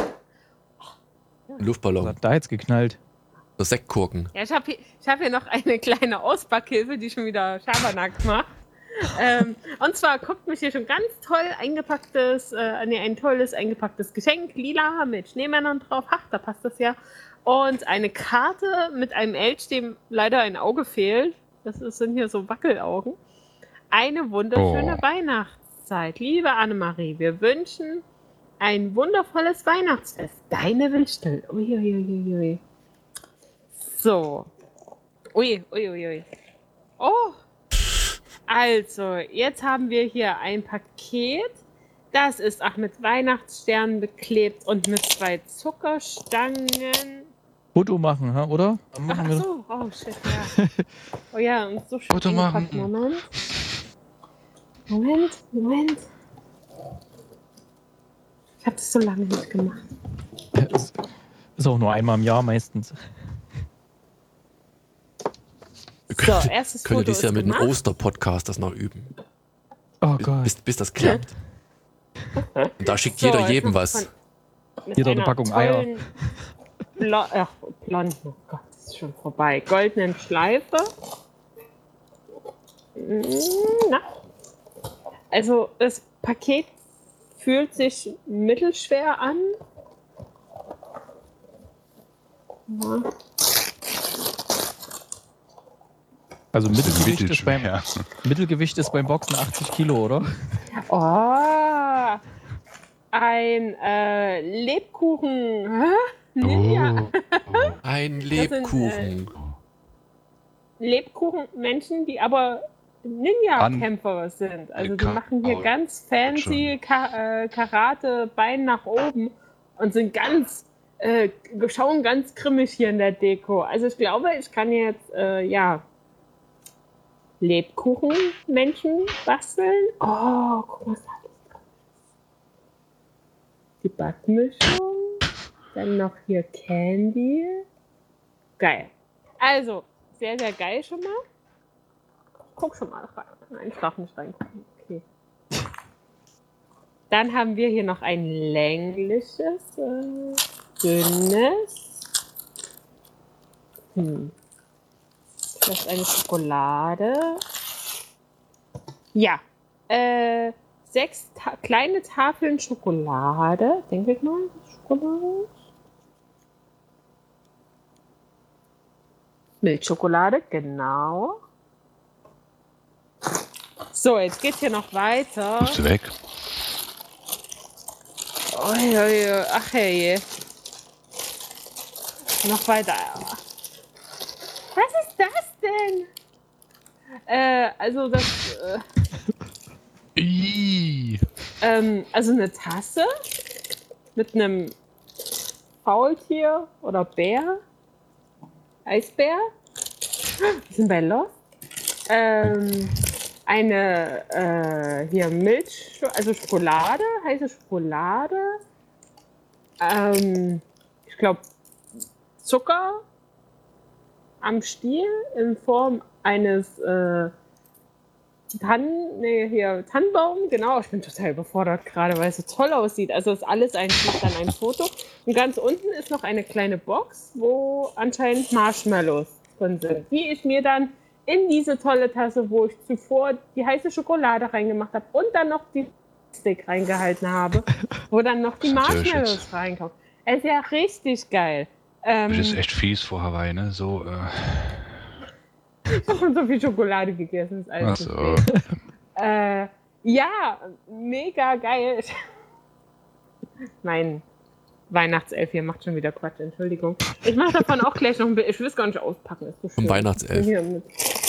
Was Luftballon. hat da jetzt geknallt? Das Sektkorken. ja, ich habe hier, ich hab hier noch eine kleine Ausbackhilfe, die schon wieder Schabernack macht. ähm, und zwar guckt mich hier schon ganz toll eingepacktes, äh, nee, ein tolles eingepacktes Geschenk, lila mit Schneemännern drauf. Ach, da passt das ja. Und eine Karte mit einem Elch, dem leider ein Auge fehlt. Das ist, sind hier so Wackelaugen. Eine wunderschöne Oh. Weihnachtszeit. Liebe Annemarie, wir wünschen ein wundervolles Weihnachtsfest. Deine Wichtel. Uiuiuiui. Ui. So. Ui, ui, ui, ui. Oh. Also, jetzt haben wir hier ein Paket. Das ist auch mit Weihnachtssternen beklebt und mit zwei Zuckerstangen. Foto machen, ha, oder? Dann Ach machen wir so, oh shit, ja. Oh ja, und so schön Foto eingepackt. machen. Moment. Moment, Moment. Ich habe das so lange nicht gemacht. Ist, ist auch nur einmal im Jahr meistens. Wir So, können, erstes können Foto dieses Jahr ist mit einem gemacht. Oster-Podcast das noch üben. Oh Bis, Gott. bis, bis das klappt. Und da schickt So, jeder jetzt jedem noch was. von- mit Jeder eine einer Packung Eier. tollen Blo Ach, blond, oh Gott, das ist schon vorbei. Goldenen Schleife. Mm, Na. Also, das Paket fühlt sich mittelschwer an. Ja. Also Mittelgewicht ist, beim, Mittelschwer. Mittelgewicht ist beim Boxen achtzig Kilo, oder? Oh, ein äh, Lebkuchen. Hä? Ninja. Oh. Ein sind, Lebkuchen. Lebkuchenmenschen, die aber Ninja-Kämpfer sind. Also die Ka- machen hier oh, ganz fancy Ka äh, Karate, Bein nach oben und sind ganz, äh, schauen ganz grimmig hier in der Deko. Also ich glaube, ich kann jetzt, äh, ja, Lebkuchenmenschen basteln. Oh, guck mal, was da alles drin ist. Die Backmischung. Dann noch hier Candy. Geil. Also, sehr, sehr geil schon mal. Guck schon mal rein. Nein, ich darf nicht reingucken. Okay. Dann haben wir hier noch ein längliches, äh, dünnes. Hm. Das ist eine Schokolade. Ja. Äh, sechs Ta kleine Tafeln Schokolade. Denke ich mal, Schokolade. Milchschokolade, genau. So, jetzt geht's hier noch weiter. Bist du weg? Ui, ui, ui. Ach hey. Noch weiter. Was ist das denn? Äh, also das, äh, Ih. ähm, also eine Tasse mit einem Faultier oder Bär. Eisbär. Wir sind bei Lost. Ähm, eine äh, hier Milch, also Schokolade, heiße Schokolade. Ähm, ich glaube Zucker am Stiel in Form eines äh, Tannen, nee, hier Tannenbaum, genau. Ich bin total überfordert gerade, weil es so toll aussieht. Also ist alles eigentlich dann ein Foto. Und ganz unten ist noch eine kleine Box, wo anscheinend Marshmallows drin sind, die ich mir dann in diese tolle Tasse, wo ich zuvor die heiße Schokolade reingemacht habe und dann noch die Stick reingehalten habe, wo dann noch die Das ist natürlich Marshmallows jetzt- reinkommen. Es ist ja richtig geil. Ähm, Das ist echt fies vor Hawaii, ne? So, äh, ich habe schon so viel Schokolade gegessen. Ist alles ach okay. so. Äh, ja, mega geil. Mein Weihnachtself hier macht schon wieder Quatsch, Entschuldigung. Ich mache davon auch gleich noch ein Bild. Ich will es gar nicht auspacken. Ist so schön. Vom Weihnachtself. Hier mit.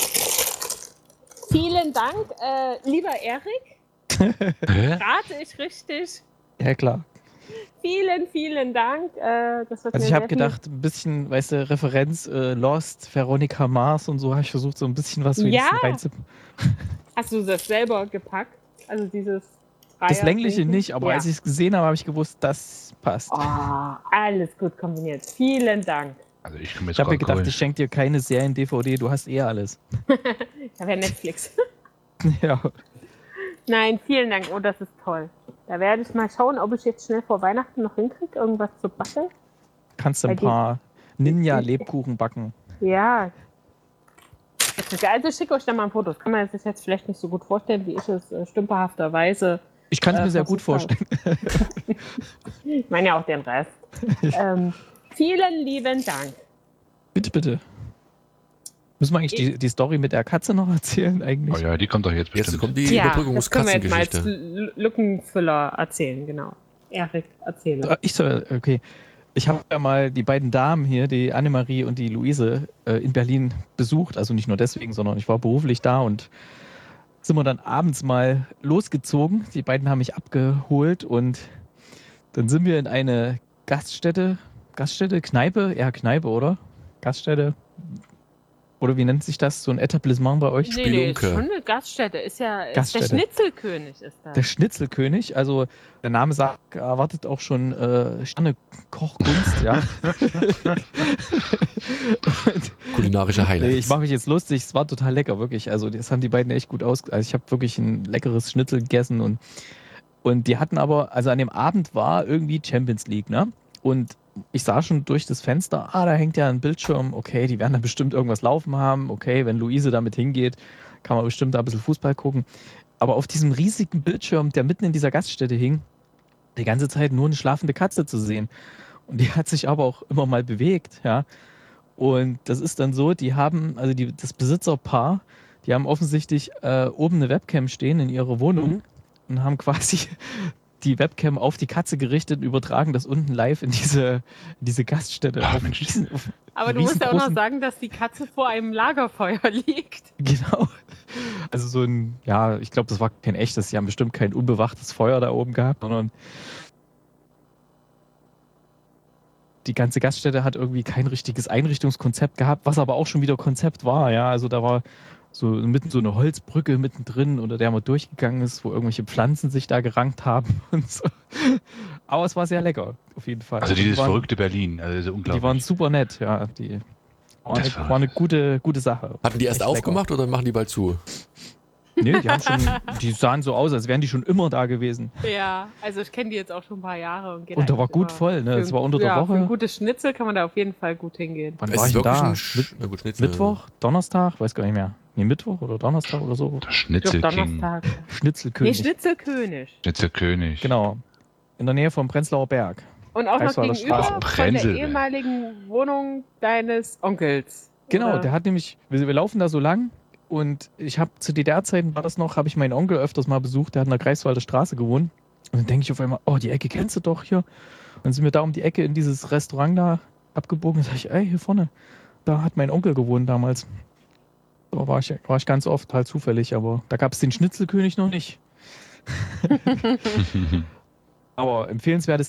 Vielen Dank, äh, lieber Erik. Hä? Rate ich richtig? Ja, klar. Vielen, vielen Dank. Äh, das wird Also mir ich habe sehr viel- gedacht, ein bisschen, weißt du, Referenz, äh, Lost, Veronica Mars und so, habe ich versucht, so ein bisschen was Ja. wenigstens reinzu... Hast du das selber gepackt? Also dieses Das Dreier- längliche Denken? nicht, aber Ja. als ich es gesehen habe, habe ich gewusst, das passt. Oh, alles gut kombiniert. Vielen Dank. Also ich kann mir Ich habe mir jetzt gedacht, gerade ich schenke dir keine Serien-D V D, du hast eh alles. Ich habe ja Netflix. Ja. Nein, vielen Dank. Oh, das ist toll. Da werde ich mal schauen, ob ich jetzt schnell vor Weihnachten noch hinkriege, irgendwas zu backen. Kannst du ein Bei die- paar Ninja-Lebkuchen backen. Ja. Das ist geil. Also ich schicke euch da mal ein Foto. Das kann man sich jetzt vielleicht nicht so gut vorstellen, wie ich es äh, stümperhafterweise. Ich kann es Äh, mir sehr gut versucht habe. vorstellen. Ich meine ja auch den Rest. ähm, vielen lieben Dank. Bitte, bitte. Müssen wir eigentlich die, die Story mit der Katze noch erzählen eigentlich? Oh ja, die kommt doch jetzt Jetzt bestimmt. kommt die Ja, das können wir jetzt mal als Überbrückungskatzengeschichte. L- Lückenfüller erzählen, genau. Erik, erzähle. Ah, Ich soll, okay. Ich habe ja mal die beiden Damen hier, die Annemarie und die Luise, äh, in Berlin besucht. Also nicht nur deswegen, sondern ich war beruflich da und sind wir dann abends mal losgezogen. Die beiden haben mich abgeholt und dann sind wir in eine Gaststätte, Gaststätte, Kneipe, ja Kneipe, oder? Gaststätte. Oder wie nennt sich das? So ein Etablissement bei euch? Nee, nee, ist Spelunke. schon eine Gaststätte. Ist ja ist Gaststätte. der Schnitzelkönig ist das. Der Schnitzelkönig, also der Name sagt, erwartet auch schon äh, Sterne-Kochkunst, ja. Kulinarische Nee, Highlights. ich mache mich jetzt lustig, es war total lecker, wirklich. Also das haben die beiden echt gut aus. Also ich habe wirklich ein leckeres Schnitzel gegessen und, und die hatten aber, also an dem Abend war irgendwie Champions League, ne? Und ich sah schon durch das Fenster, ah, da hängt ja ein Bildschirm, okay, die werden da bestimmt irgendwas laufen haben, okay, wenn Luise damit hingeht, kann man bestimmt da ein bisschen Fußball gucken. Aber auf diesem riesigen Bildschirm, der mitten in dieser Gaststätte hing, die ganze Zeit nur eine schlafende Katze zu sehen. Und die hat sich aber auch immer mal bewegt, ja. Und das ist dann so, die haben, also die, das Besitzerpaar, die haben offensichtlich äh, oben eine Webcam stehen in ihrer Wohnung und haben quasi die Webcam auf die Katze gerichtet und übertragen das unten live in diese, in diese Gaststätte. Ach, Auf Mensch. diesen, auf Aber du musst ja auch noch riesengroßen- sagen, dass die Katze vor einem Lagerfeuer liegt. Genau. Also so ein, ja, ich glaube, das war kein echtes, die haben bestimmt kein unbewachtes Feuer da oben gehabt, sondern die ganze Gaststätte hat irgendwie kein richtiges Einrichtungskonzept gehabt, was aber auch schon wieder Konzept war, ja. Also da war so mitten so eine Holzbrücke mittendrin, unter der man durchgegangen ist, wo irgendwelche Pflanzen sich da gerankt haben und so. Aber es war sehr lecker, auf jeden Fall. Also dieses die waren, verrückte Berlin, also das ist unglaublich. Die waren super nett, ja. Die war, eine, war eine gute, gute Sache. Hatten die erst Echt aufgemacht lecker. Oder machen die bald zu? Nee, die haben schon, die sahen so aus, als wären die schon immer da gewesen. Ja, also ich kenne die jetzt auch schon ein paar Jahre. Und, und da war gut voll, ne? Es war unter der ja, Woche. Für ein gutes Schnitzel kann man da auf jeden Fall gut hingehen. Wann es war ist ich wirklich da? Ein Sch Mit, gut, Schnitzel, Mittwoch, Donnerstag, weiß gar nicht mehr. Nee, Mittwoch oder Donnerstag oder so. Der Schnitzelking. Schnitzelkönig. Nee, Schnitzelkönig. Schnitzelkönig. Genau. In der Nähe vom Prenzlauer Berg. Und auch noch Greifswalder gegenüber Straße. von der ehemaligen Wohnung deines Onkels. Genau, oder? der hat nämlich, wir, wir laufen da so lang und ich habe zu D D R-Zeiten war das noch, habe ich meinen Onkel öfters mal besucht, der hat in der Greifswalder Straße gewohnt. Und dann denke ich auf einmal, oh, die Ecke kennst du doch hier. Und dann sind wir da um die Ecke in dieses Restaurant da abgebogen und sage ich, ey, hier vorne, da hat mein Onkel gewohnt damals. Da war ich, war ich ganz oft, halt zufällig, aber da gab es den Schnitzelkönig noch nicht. Aber empfehlenswertes.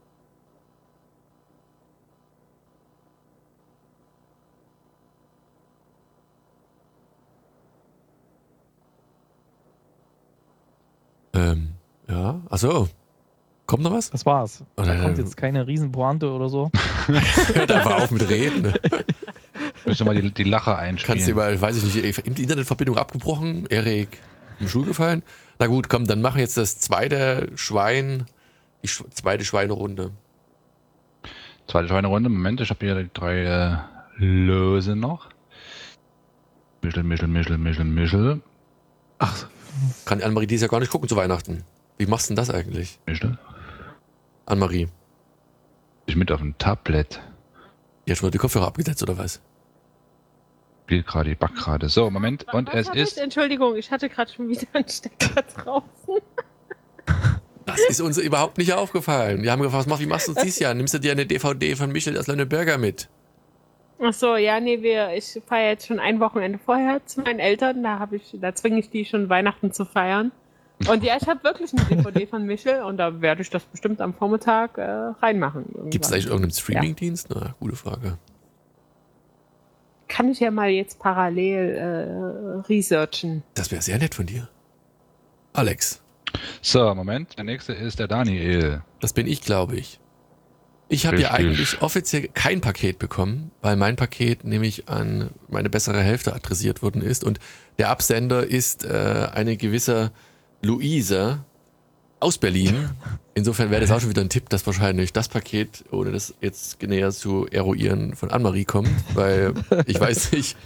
Ähm, ja, achso. Kommt noch was? Das war's. Da Oder, kommt jetzt keine Riesenpointe oder so. Hört einfach auf mit Reden. Ne? Müssen wir mal die, die Lacher einspielen. Kannst du über, weiß ich nicht, die Internetverbindung abgebrochen, Erik im Schuh gefallen. Na gut, komm, dann machen wir jetzt das zweite Schwein, die sch zweite Schweinerunde. Zweite Schweinerunde, Moment, ich habe hier die drei äh, Löse noch. Mischel, Mischel, Mischel, Mischel, Mischel. Ach, kann Annemarie dieses Jahr gar nicht gucken zu Weihnachten. Wie machst du denn das eigentlich? Mischel? Annemarie. Ich mit auf dem Tablet. Die hat schon mal die Kopfhörer abgesetzt, oder was? Spielt gerade, die Back gerade. So, Moment, und Was es hab ist... Ich? Entschuldigung, ich hatte gerade schon wieder einen Stecker draußen. Das ist uns überhaupt nicht aufgefallen. Wir haben gefragt, was mach, wie machst du es dieses Jahr? Nimmst du dir eine D V D von Michel aus Lönneberger mit? Ach so, ja, nee, wir, ich feiere jetzt schon ein Wochenende vorher zu meinen Eltern. Da habe ich, da zwinge ich die schon Weihnachten zu feiern. Und ja, ich habe wirklich eine D V D von Michel und da werde ich das bestimmt am Vormittag äh, reinmachen. Gibt es eigentlich irgendeinen Streamingdienst? Ja. Na, gute Frage. Kann ich ja mal jetzt parallel äh, researchen. Das wäre sehr nett von dir. Alex. So, Moment, der nächste ist der Daniel. Das bin ich, glaube ich. Ich habe ja eigentlich offiziell kein Paket bekommen, weil mein Paket nämlich an meine bessere Hälfte adressiert worden ist und der Absender ist äh, eine gewisse Luise aus Berlin. Insofern wäre das auch schon wieder ein Tipp, dass wahrscheinlich das Paket, ohne das jetzt näher zu eruieren, von Annemarie kommt, weil ich weiß nicht.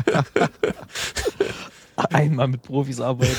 Einmal mit Profis arbeiten.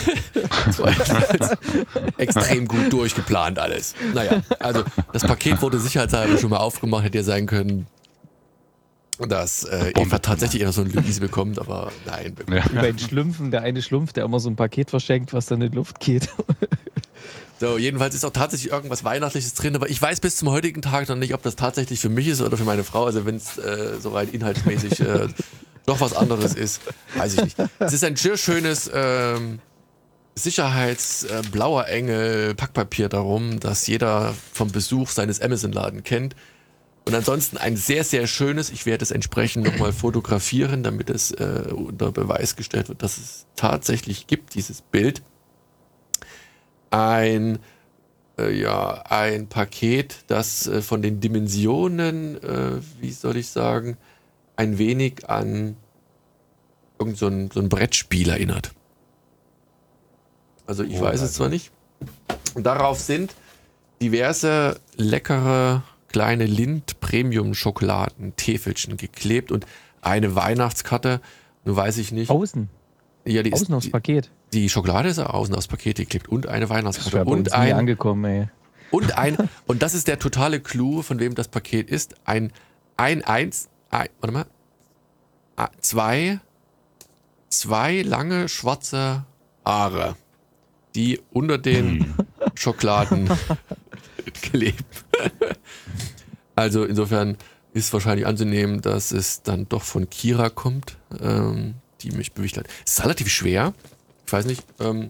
Extrem gut durchgeplant alles. Naja, also das Paket wurde sicherheitshalber schon mal aufgemacht, hätte ja sein können, dass äh, Eva tatsächlich eher so eine Luise bekommt, aber nein. Ja. Wie bei den Schlümpfen, der eine Schlumpf, der immer so ein Paket verschenkt, was dann in die Luft geht. So, jedenfalls ist auch tatsächlich irgendwas Weihnachtliches drin, aber ich weiß bis zum heutigen Tag noch nicht, ob das tatsächlich für mich ist oder für meine Frau. Also wenn es äh, so rein inhaltsmäßig äh, doch was anderes ist, weiß ich nicht. Es ist ein sehr schönes ähm, Sicherheits-, äh, blauer Engel Packpapier darum, das jeder vom Besuch seines Amazon-Laden kennt. Und ansonsten ein sehr, sehr schönes, ich werde es entsprechend nochmal fotografieren, damit es äh, unter Beweis gestellt wird, dass es tatsächlich gibt, dieses Bild. Ein, äh, ja, ein Paket, das äh, von den Dimensionen, äh, wie soll ich sagen, ein wenig an irgend so ein, so ein Brettspiel erinnert. Also ich Oh, weiß es also. zwar nicht. Und darauf sind diverse leckere kleine Lind-Premium-Schokoladen, Täfelchen geklebt und eine Weihnachtskarte, nur weiß ich nicht. Außen. Ja, die, Außen ist, aufs die, Paket. die Schokolade ist außen aufs Paket geklebt und eine Das Weihnachtskarte wäre bei uns und nie ein angekommen, ey. und ein und das ist der totale Clou, von wem das Paket ist. Ein ein eins, ein, warte mal, Ah, zwei zwei lange schwarze Haare, die unter den Schokoladen kleben. Also insofern ist wahrscheinlich anzunehmen, dass es dann doch von Kira kommt, ähm, die mich bewegt hat. Es ist relativ schwer. weiß nicht. Ähm,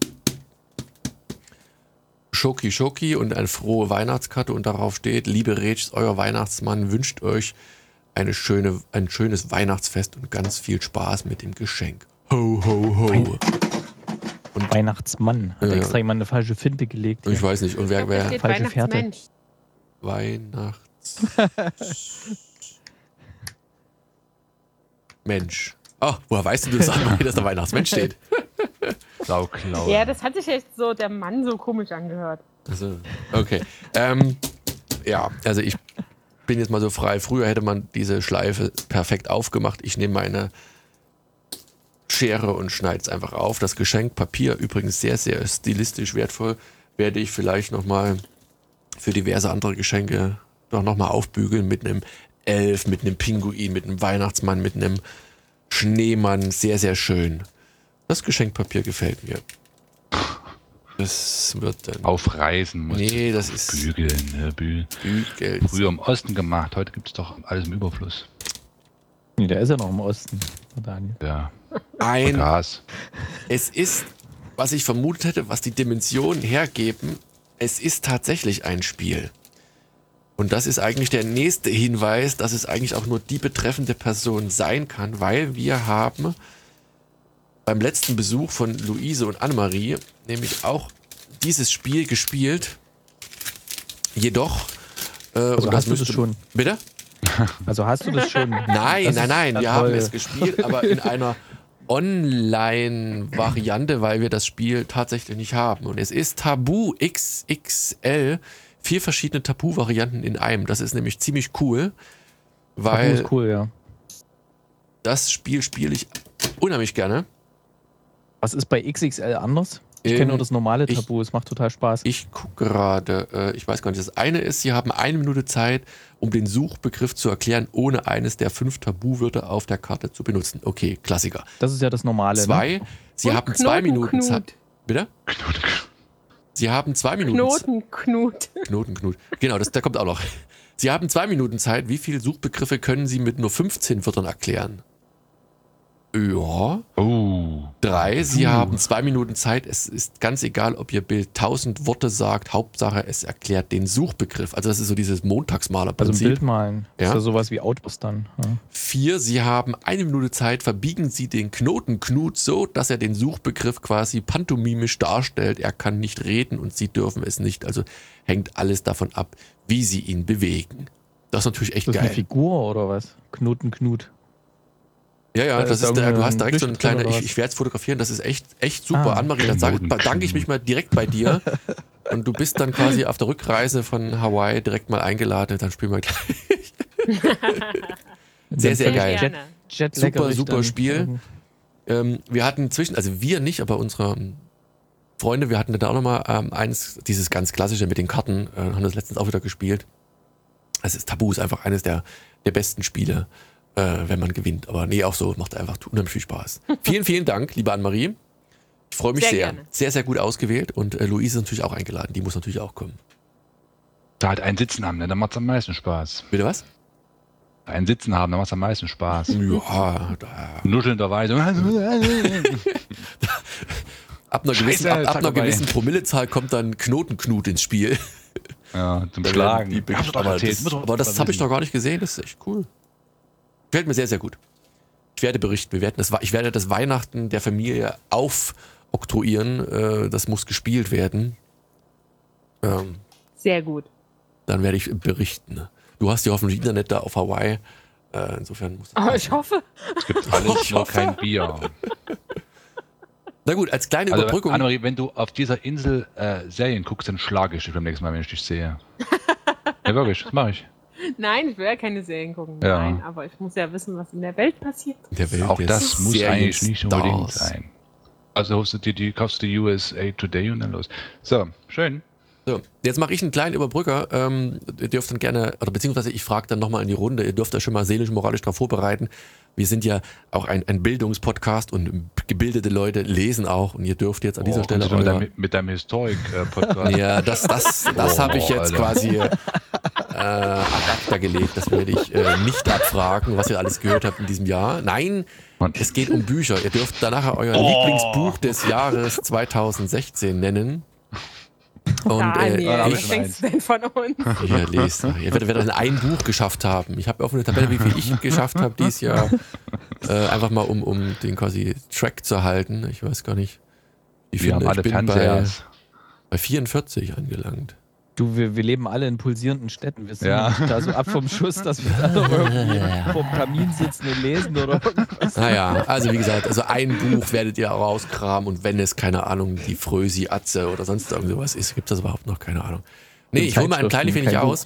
Schoki Schoki und eine frohe Weihnachtskarte und darauf steht, liebe Retsch, euer Weihnachtsmann wünscht euch eine schöne, ein schönes Weihnachtsfest und ganz viel Spaß mit dem Geschenk. Ho, ho, ho. Und Weihnachtsmann. Hat Ja, extra jemand eine falsche Finte gelegt. Ich hier. weiß nicht. Und Ich wer, glaub, da wer steht falsche Fährte. Weihnachtsmensch. Weihnachts... Mensch. Oh, woher weißt du das, dass der Weihnachtsmensch steht? Sauklaue. Ja, das hat sich echt so der Mann so komisch angehört. Also, okay. Ähm, ja, also ich bin jetzt mal so frei. Früher hätte man diese Schleife perfekt aufgemacht. Ich nehme meine Schere und schneide es einfach auf. Das Geschenkpapier, übrigens sehr, sehr stilistisch wertvoll, werde ich vielleicht nochmal für diverse andere Geschenke doch nochmal aufbügeln mit einem Elf, mit einem Pinguin, mit einem Weihnachtsmann, mit einem Schneemann. Sehr, sehr schön. Das Geschenkpapier gefällt mir. Das wird dann... Aufreißen muss. Nee, das ist... Bügeln, ne, bügeln. Bügeln. Früher im Osten gemacht, heute gibt es doch alles im Überfluss. Nee, der ist ja noch im Osten, Daniel. Ja. Ein... Gas. Es ist, was ich vermutet hätte, was die Dimensionen hergeben, es ist tatsächlich ein Spiel. Und das ist eigentlich der nächste Hinweis, dass es eigentlich auch nur die betreffende Person sein kann, weil wir haben beim letzten Besuch von Luise und Annemarie nämlich auch dieses Spiel gespielt. Jedoch... Äh, Also und das hast du das müsste- schon? Bitte? Also hast du das schon? Nein, Das nein, ist nein, ja wir haben toll. es gespielt, aber in einer Online-Variante, weil wir das Spiel tatsächlich nicht haben. Und es ist Tabu X X L, vier verschiedene Tabu-Varianten in einem. Das ist nämlich ziemlich cool, Tabu weil ist cool, ja. das Spiel spiele ich unheimlich gerne. Was ist bei X X L anders? Ich Ähm, kenne nur das normale ich- Tabu, es macht total Spaß. Ich gucke gerade, äh, ich weiß gar nicht, das eine ist, Sie haben eine Minute Zeit, um den Suchbegriff zu erklären, ohne eines der fünf Tabuwörter auf der Karte zu benutzen. Okay, Klassiker. Das ist ja das normale. Ne? Zwei, Sie Und haben zwei Minuten Knotenknut. Zeit. Bitte? Sie haben zwei Minuten Zeit. Knotenknut. Knotenknut. Genau, das, der kommt auch noch. Sie haben zwei Minuten Zeit. Wie viele Suchbegriffe können Sie mit nur fünfzehn Wörtern erklären? Ja. Oh. Drei. Sie haben zwei Minuten Zeit. Es ist ganz egal, ob Ihr Bild tausend Worte sagt. Hauptsache, es erklärt den Suchbegriff. Also das ist so dieses Also ein Montagsmaler-Prinzip. Bild malen. Ja. Ist ja sowas wie Autos dann. Ja. Vier. Sie haben eine Minute Zeit. Verbiegen Sie den Knotenknut so, dass er den Suchbegriff quasi pantomimisch darstellt. Er kann nicht reden und Sie dürfen es nicht. Also hängt alles davon ab, wie Sie ihn bewegen. Das ist natürlich echt Das ist eine geil. Figur oder was? Knotenknut. Ja, ja, Da das ist ist der, du irgendein hast direkt so ein Licht drin kleiner, oder ich, was? ich werde es fotografieren, das ist echt, echt super. Ah. Anmarie, dann sag- Knotenknut. bedanke ich mich mal direkt bei dir. Und du bist dann quasi auf der Rückreise von Hawaii direkt mal eingeladen, dann spielen wir gleich. Sehr, sehr Dann geil. Jet, Jet Super, super Spiel. Ähm, wir hatten zwischen, also wir nicht, aber unsere ähm, Freunde, wir hatten da auch nochmal ähm, eines, dieses ganz klassische mit den Karten, äh, haben das letztens auch wieder gespielt. Also das Tabu ist einfach eines der, der besten Spiele, äh, wenn man gewinnt. Aber nee, auch so, macht einfach unheimlich viel Spaß. Vielen, vielen Dank, liebe Annemarie. Ich freue mich Sehr sehr. gerne. Sehr, sehr gut ausgewählt. Und äh, Luise ist natürlich auch eingeladen. Die muss natürlich auch kommen. Da halt einen Sitzen haben, ne? Da macht es am meisten Spaß. Bitte was? Einen Sitzen haben, da macht es am meisten Spaß. Ja, da. Nuschelnderweise. Ab einer, Scheiße, gewissen, ab, ab zack, einer dabei. gewissen Promillezahl kommt dann Knotenknut ins Spiel. Ja, zum Da werden Schlagen. die be- Hab's doch aber erzählt, das, muss doch aber das mal habe ich wissen. noch gar nicht gesehen, das ist echt cool. Gefällt mir sehr, sehr gut. Ich werde berichten, wir werden das, ich werde das Weihnachten der Familie aufoktroyieren, äh, das muss gespielt werden. Ähm, Sehr gut. dann werde ich berichten. Du hast ja hoffentlich Internet da auf Hawaii, äh, insofern muss Aber ich hoffe, Es gibt alles, Ich nur hoffe. kein Bier. Na gut, als kleine Also, Überbrückung. Annemarie, wenn du auf dieser Insel äh, Serien guckst, dann schlage ich dich beim nächsten Mal, wenn ich dich sehe. Ja, wirklich, das mache ich. nein, ich will ja keine Serien gucken. Ja. Nein, aber ich muss ja wissen, was in der Welt passiert. in der Welt Auch der das muss eigentlich nicht Serienstars. unbedingt sein. Also kaufst du die, die, kaufst du die U S A Today und dann los. So, schön. So, jetzt mache ich einen kleinen Überbrücker. Ähm, ihr dürft dann gerne, oder beziehungsweise ich frage dann nochmal in die Runde, ihr dürft euch schon mal seelisch, moralisch darauf vorbereiten. Wir sind ja auch ein, ein Bildungspodcast und gebildete Leute lesen auch und ihr dürft jetzt an dieser Oh, Stelle kommst du mit, euer, deinem, mit deinem Historik-Podcast. ja, das, das, das Oh, habe ich jetzt Alter. quasi äh, ad acta gelegt. Das werde ich äh, nicht abfragen, was ihr alles gehört habt in diesem Jahr. Nein, Und es geht um Bücher. Ihr dürft danach euer oh. Lieblingsbuch des Jahres zwanzig sechzehn nennen. Und, Daniel, äh, was denkst du denn von uns? Ihr lest, ihr werdet, werdet ein Buch geschafft haben. Ich habe auf eine Tabelle, wie viel ich geschafft habe dieses Jahr. Äh, einfach mal, um, um den quasi Track zu halten. Ich weiß gar nicht. Ich, Wir finde, haben alle ich bin bei, Fernsehers. bei vierundvierzig angelangt. Du, wir, wir leben alle in pulsierenden Städten. Wir sind Ja. da so ab vom Schuss, dass wir da noch irgendwie vorm Kamin sitzen und lesen oder irgendwas. Naja, also wie gesagt, also ein Buch werdet ihr rauskramen und wenn es, keine Ahnung, die Frösi Atze oder sonst irgendwas ist, gibt es das überhaupt noch, keine Ahnung. Nee, ich hole mal ein kleines wenig aus.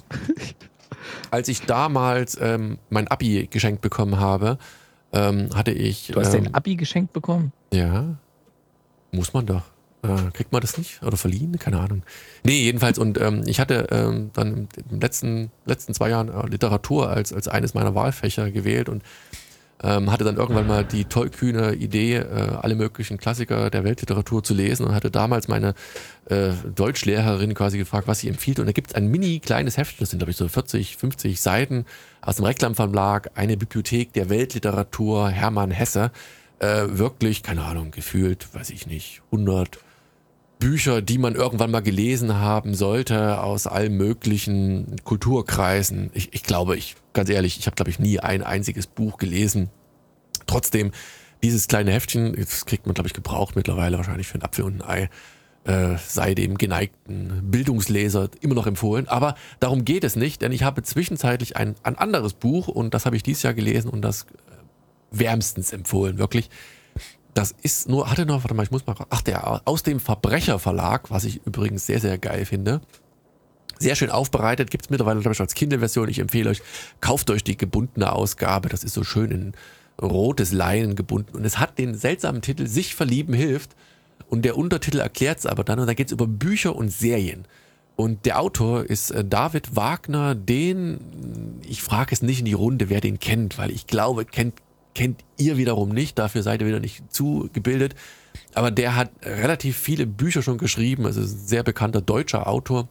Als ich damals ähm, mein Abi geschenkt bekommen habe, ähm, hatte ich... Du hast ähm, den Abi geschenkt bekommen? Ja, muss man doch. Äh, kriegt man das nicht? Oder verliehen? Keine Ahnung. Nee, jedenfalls. Und ähm, ich hatte ähm, dann in den letzten, letzten zwei Jahren äh, Literatur als, als eines meiner Wahlfächer gewählt und ähm, hatte dann irgendwann mal die tollkühne Idee, äh, alle möglichen Klassiker der Weltliteratur zu lesen und hatte damals meine äh, Deutschlehrerin quasi gefragt, was sie empfiehlt. Und da gibt es ein mini kleines Heftchen, das sind glaube ich so vierzig, fünfzig Seiten aus dem Reklam Verlag, eine Bibliothek der Weltliteratur, Hermann Hesse. Äh, wirklich, keine Ahnung, gefühlt, weiß ich nicht, hundert Bücher, die man irgendwann mal gelesen haben sollte, aus allen möglichen Kulturkreisen. Ich, ich glaube, ich, ganz ehrlich, ich habe, glaube ich, nie ein einziges Buch gelesen. Trotzdem, dieses kleine Heftchen, das kriegt man, glaube ich, gebraucht mittlerweile, wahrscheinlich für einen Apfel und ein Ei, äh, sei dem geneigten Bildungsleser immer noch empfohlen. Aber darum geht es nicht, denn ich habe zwischenzeitlich ein, ein anderes Buch und das habe ich dieses Jahr gelesen und das wärmstens empfohlen, wirklich. Das ist nur, hatte noch, warte mal, ich muss mal, ach, der aus dem Verbrecherverlag, was ich übrigens sehr, sehr geil finde. Sehr schön aufbereitet, gibt es mittlerweile, glaube ich, als Kindle-Version. Ich empfehle euch, kauft euch die gebundene Ausgabe. Das ist so schön in rotes Leinen gebunden. Und es hat den seltsamen Titel Sich verlieben hilft. Und der Untertitel erklärt es aber dann. Und da geht es über Bücher und Serien. Und der Autor ist David Wagner, den, ich frage es nicht in die Runde, wer den kennt, weil ich glaube, kennt kennt ihr wiederum nicht, dafür seid ihr wieder nicht zugebildet, aber der hat relativ viele Bücher schon geschrieben, also ein sehr bekannter deutscher Autor,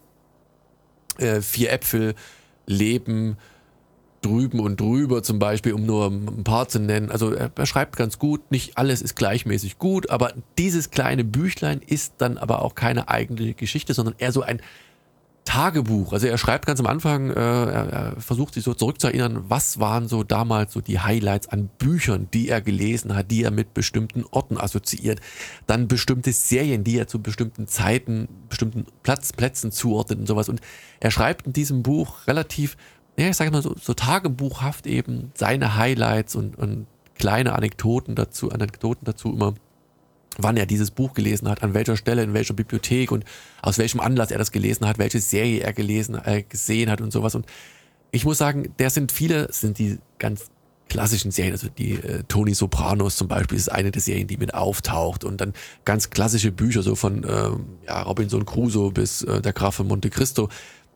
äh, Vier Äpfel, Leben, Drüben und Drüber zum Beispiel, um nur ein paar zu nennen, also er, er schreibt ganz gut, nicht alles ist gleichmäßig gut, aber dieses kleine Büchlein ist dann aber auch keine eigentliche Geschichte, sondern eher so ein Tagebuch. Also er schreibt ganz am Anfang, äh, er, er versucht sich so zurückzuerinnern, was waren so damals so die Highlights an Büchern, die er gelesen hat, die er mit bestimmten Orten assoziiert. Dann bestimmte Serien, die er zu bestimmten Zeiten, bestimmten Platz, Plätzen zuordnet und sowas. Und er schreibt in diesem Buch relativ, ja, ich sage mal so, so tagebuchhaft eben seine Highlights und, und kleine Anekdoten dazu, Anekdoten dazu immer, wann er dieses Buch gelesen hat, an welcher Stelle, in welcher Bibliothek und aus welchem Anlass er das gelesen hat, welche Serie er gelesen, äh, gesehen hat und sowas. Und ich muss sagen, der sind viele, sind die ganz klassischen Serien, also die äh, Tony Sopranos zum Beispiel ist eine der Serien, die mit auftaucht und dann ganz klassische Bücher, so von äh, ja, Robinson Crusoe bis äh, der Graf von Monte Cristo.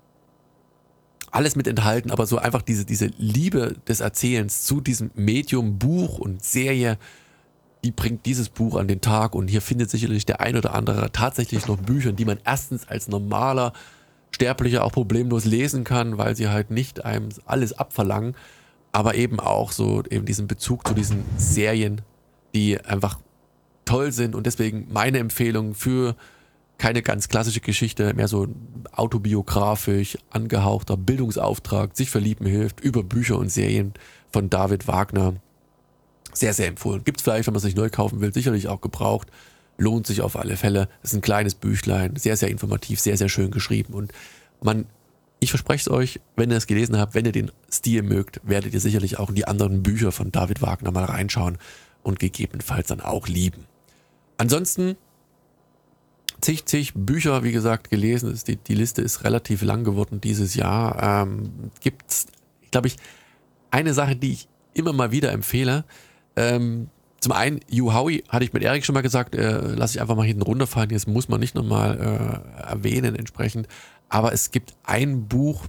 Alles mit enthalten, aber so einfach diese, diese Liebe des Erzählens zu diesem Medium, Buch und Serie, die bringt dieses Buch an den Tag und hier findet sicherlich der ein oder andere tatsächlich noch Bücher, die man erstens als normaler Sterblicher auch problemlos lesen kann, weil sie halt nicht einem alles abverlangen, aber eben auch so eben diesen Bezug zu diesen Serien, die einfach toll sind und deswegen meine Empfehlung für keine ganz klassische Geschichte, mehr so autobiografisch angehauchter Bildungsauftrag, sich verlieben hilft, über Bücher und Serien von David Wagner. Sehr, sehr empfohlen. Gibt es vielleicht, wenn man es sich neu kaufen will, sicherlich auch gebraucht. Lohnt sich auf alle Fälle. Es ist ein kleines Büchlein, sehr, sehr informativ, sehr, sehr schön geschrieben. Und man, ich verspreche es euch, wenn ihr es gelesen habt, wenn ihr den Stil mögt, werdet ihr sicherlich auch in die anderen Bücher von David Wagner mal reinschauen und gegebenenfalls dann auch lieben. Ansonsten zig, zig Bücher, wie gesagt, gelesen. Die, die Liste ist relativ lang geworden dieses Jahr. Ähm, Gibt es, glaube ich, eine Sache, die ich immer mal wieder empfehle. Ähm, zum einen, Hugh Howey, hatte ich mit Erik schon mal gesagt, äh, lasse ich einfach mal hinten runterfallen, jetzt muss man nicht nochmal äh, erwähnen entsprechend, aber es gibt ein Buch,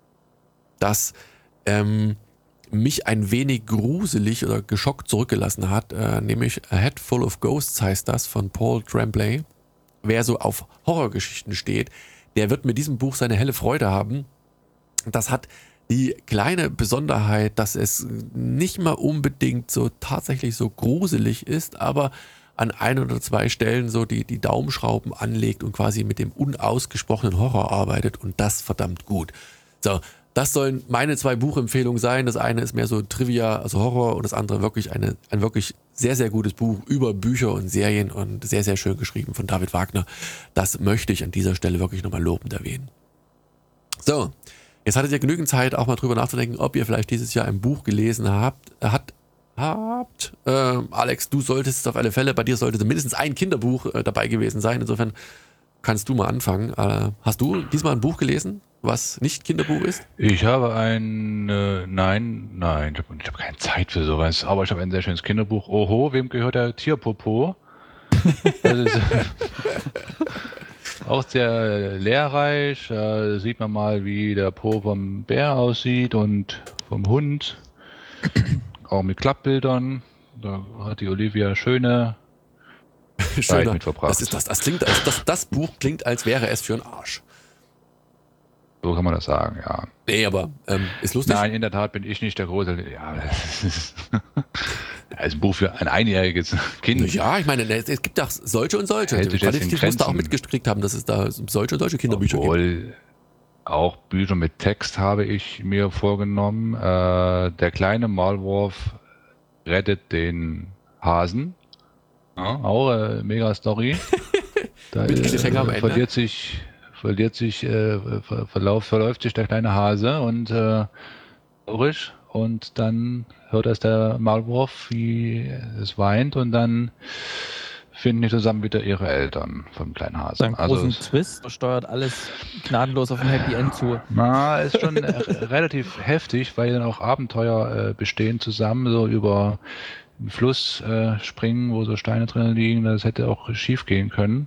das ähm, mich ein wenig gruselig oder geschockt zurückgelassen hat, äh, nämlich A Head Full of Ghosts heißt das, von Paul Tremblay. Wer so auf Horrorgeschichten steht, der wird mit diesem Buch seine helle Freude haben. das hat die kleine Besonderheit, dass es nicht mal unbedingt so tatsächlich so gruselig ist, aber an ein oder zwei Stellen so die, die Daumenschrauben anlegt und quasi mit dem unausgesprochenen Horror arbeitet und das verdammt gut. So, das sollen meine zwei Buchempfehlungen sein. Das eine ist mehr so Trivia, also Horror, und das andere wirklich eine, ein wirklich sehr, sehr gutes Buch über Bücher und Serien und sehr, sehr schön geschrieben von David Wagner. Das möchte ich an dieser Stelle wirklich nochmal lobend erwähnen. So, jetzt hattet ihr genügend Zeit, auch mal drüber nachzudenken, ob ihr vielleicht dieses Jahr ein Buch gelesen habt. Hat, habt. Äh, Alex, du solltest auf alle Fälle, bei dir sollte mindestens ein Kinderbuch äh, dabei gewesen sein. Insofern kannst du mal anfangen. Äh, hast du diesmal ein Buch gelesen, was nicht Kinderbuch ist? Ich habe ein, äh, nein, nein, ich habe hab keine Zeit für sowas, aber ich habe ein sehr schönes Kinderbuch. Oho, wem gehört der Tierpopo? Das ist auch sehr lehrreich. Da sieht man mal, wie der Po vom Bär aussieht und vom Hund. Auch mit Klappbildern. Da hat die Olivia schöne Zeit mit verbracht. Das, ist, das, das, klingt, das, das Buch klingt, als wäre es für einen Arsch. So kann man das sagen, ja. Nee, aber ähm, ist lustig. Nein, in der Tat bin ich nicht der große. Ja, das ist, das ist ein Buch für ein einjähriges Kind. Ja, ich meine, es gibt auch solche und solche. Hält sich jetzt in Qualitativ musst du auch Grenzen. mitgekriegt haben, dass es da solche und solche Kinderbücher gibt. Obwohl auch Bücher mit Text habe ich mir vorgenommen. Äh, der kleine Maulwurf rettet den Hasen. Ja, auch eine mega Story. Da Mit Cliffhanger am äh, Ende. verliert sich, verliert sich, äh, ver, verlauf, verläuft sich der kleine Hase und äh, traurig. Und dann hört erst der Maulwurf, wie es weint, und dann finden die zusammen wieder ihre Eltern vom kleinen Hasen. Seinen großen Also es- Twist steuert alles gnadenlos auf ein Happy End zu. Na, ist schon äh, relativ heftig, weil dann auch Abenteuer äh, bestehen zusammen, so über den Fluss äh, springen, wo so Steine drin liegen. Das hätte auch schief gehen können.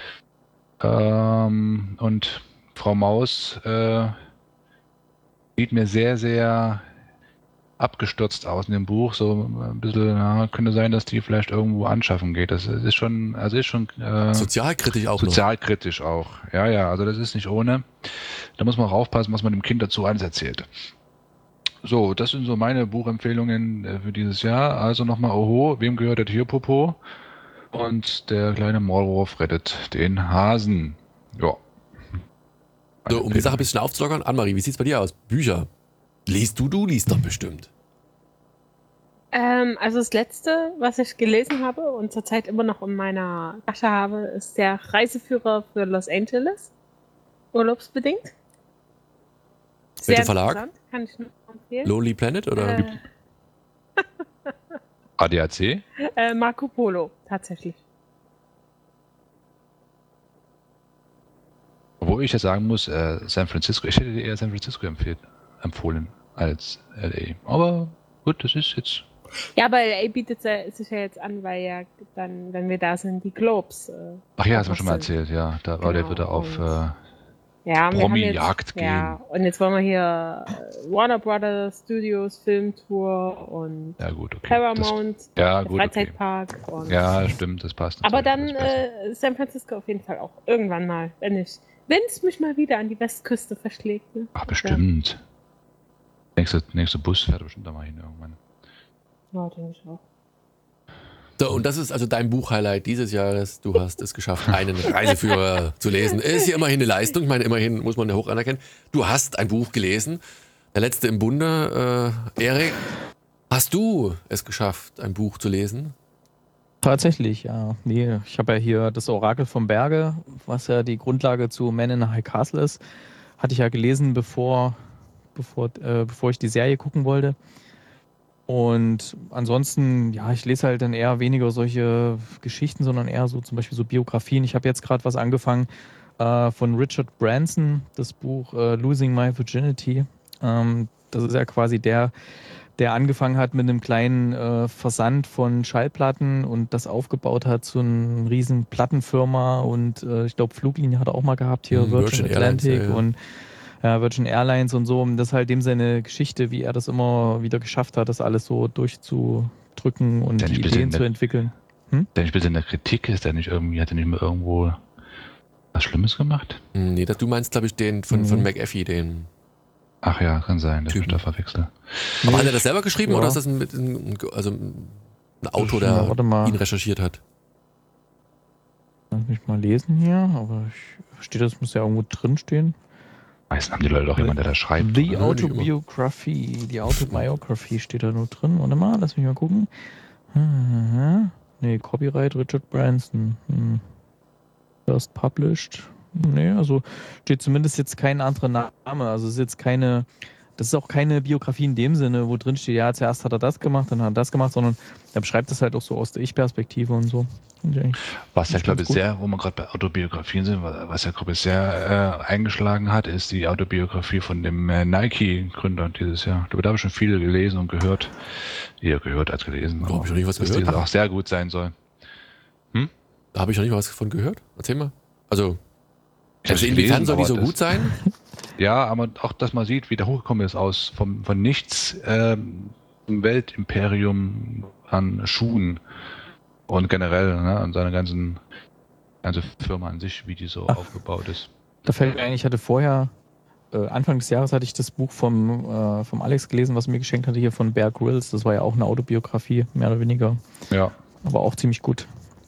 Ähm, und Frau Maus äh, sieht mir sehr, sehr abgestürzt aus in dem Buch. So ein bisschen, ja, könnte sein, dass die vielleicht irgendwo anschaffen geht. Das ist schon, also ist schon äh, Sozialkritisch auch noch. sozialkritisch auch. Ja, ja, also das ist nicht ohne. Da muss man auch aufpassen, was man dem Kind dazu alles erzählt. So, das sind so meine Buchempfehlungen äh, für dieses Jahr. Also nochmal, oho, wem gehört der Tierpopo? Und der kleine Maulwurf rettet den Hasen. Ja. So, um die Sache ein bisschen aufzulockern, Annemarie, wie sieht's bei dir aus? Bücher. Liest du, du liest doch bestimmt. Ähm, also das letzte, was ich gelesen habe und zurzeit immer noch in meiner Tasche habe, ist der Reiseführer für Los Angeles. Urlaubsbedingt. Sehr Welcher Verlag? interessant, kann ich nur empfehlen. Lonely Planet oder? Äh, A D A C? äh, Marco Polo, tatsächlich. Obwohl ich ja sagen muss, äh, San Francisco, ich hätte dir eher San Francisco empfehlen, empfohlen als L A. Aber gut, das ist jetzt. Ja, aber L A bietet sich ja jetzt an, weil ja dann, wenn wir da sind, die Globes. Äh, Ach ja, hast du was schon mal sind. erzählt, ja. Da war der Genau, wieder auf. und- Äh, Ja, wir haben jetzt, Promi-Jagd ja, und jetzt wollen wir hier äh, Warner Brothers Studios Filmtour und ja, gut, okay. Paramount, Das, ja, der gut, okay. Freizeitpark. Und Ja, stimmt, das passt. aber natürlich, dann das passt. äh, San Francisco auf jeden Fall auch. Irgendwann mal, wenn ich, wenn es mich mal wieder an die Westküste verschlägt. Ne? Ach, bestimmt. Nächste, nächste Bus fährt bestimmt da mal hin irgendwann. Ja, denke ich auch. So, und das ist also dein Buchhighlight dieses Jahres. Du hast es geschafft, einen Reiseführer zu lesen. Ist ja immerhin eine Leistung. Ich meine, immerhin muss man ja hoch anerkennen. Du hast ein Buch gelesen. Der letzte im Bunde. Äh, Erik, hast du es geschafft, ein Buch zu lesen? Tatsächlich, ja. Nee, ich habe ja hier das Orakel vom Berge, was ja die Grundlage zu Man in a High Castle ist. Hatte ich ja gelesen, bevor, bevor, äh, bevor ich die Serie gucken wollte. Und ansonsten, ja, ich lese halt dann eher weniger solche Geschichten, sondern eher so zum Beispiel so Biografien. Ich habe jetzt gerade was angefangen äh, von Richard Branson, das Buch äh, Losing My Virginity. Ähm, das ist ja quasi der, der angefangen hat mit einem kleinen äh, Versand von Schallplatten und das aufgebaut hat zu einer riesen Plattenfirma und äh, ich glaube Fluglinie hat er auch mal gehabt hier, Hm, Virgin, Virgin Airlines, Atlantic ja, ja. und ja, Virgin Airlines und so. Und das ist halt dem seine Geschichte, wie er das immer wieder geschafft hat, das alles so durchzudrücken und Der die nicht bisschen Ideen zu nett. entwickeln. Der nicht bitte in der Kritik ist, der nicht irgendwie, hat er nicht mehr irgendwo was Schlimmes gemacht? Hm, nee, das, du meinst, glaube ich, den von, von Mhm. McAfee, den. Ach ja, kann sein, dass ich da verwechsel. Aber hat er das selber geschrieben Ja. oder ist das ein, ein, also ein Autor, der Ja, warte mal. ihn recherchiert hat? Lass mich mal lesen hier, aber ich steht, das muss ja irgendwo drin stehen. Meistens haben die Leute doch jemanden, der da schreibt. The oder? Autobiography. Die Autobiography steht da nur drin. Warte mal, lass mich mal gucken. Hm, nee, Copyright Richard Branson. Hm. First published. Nee, also steht zumindest jetzt kein anderer Name. Also es ist jetzt keine, das ist auch keine Biografie in dem Sinne, wo drin steht, ja, zuerst hat er das gemacht, dann hat er das gemacht, sondern er beschreibt das halt auch so aus der Ich-Perspektive und so. Und ja, Was ja, ist glaube ganz ich, gut. sehr, wo wir gerade bei Autobiografien sind, was ja, glaube ich, sehr äh, eingeschlagen hat, ist die Autobiografie von dem äh, Nike-Gründer dieses Jahr. Da habe ich schon viele gelesen und gehört. Eher gehört als gelesen. Da habe ich noch nicht was dass gehört. dieses auch sehr gut sein soll. Da habe ich noch nicht mal was davon gehört. Erzähl mal. Also, Ich hab's also inwiefern gelesen, soll die aber so das- gut sein? Ja, aber auch, dass man sieht, wie der hochgekommen ist aus vom, von nichts ähm, ein Weltimperium an Schuhen und generell ne, an seiner ganzen ganze Firma an sich, wie die so Ach. aufgebaut ist. Da fällt mir ein, ich hatte vorher, äh, Anfang des Jahres hatte ich das Buch vom, äh, vom Alex gelesen, was er mir geschenkt hatte, hier von Bear Grylls. Das war ja auch eine Autobiografie, mehr oder weniger. Ja. Aber auch ziemlich gut.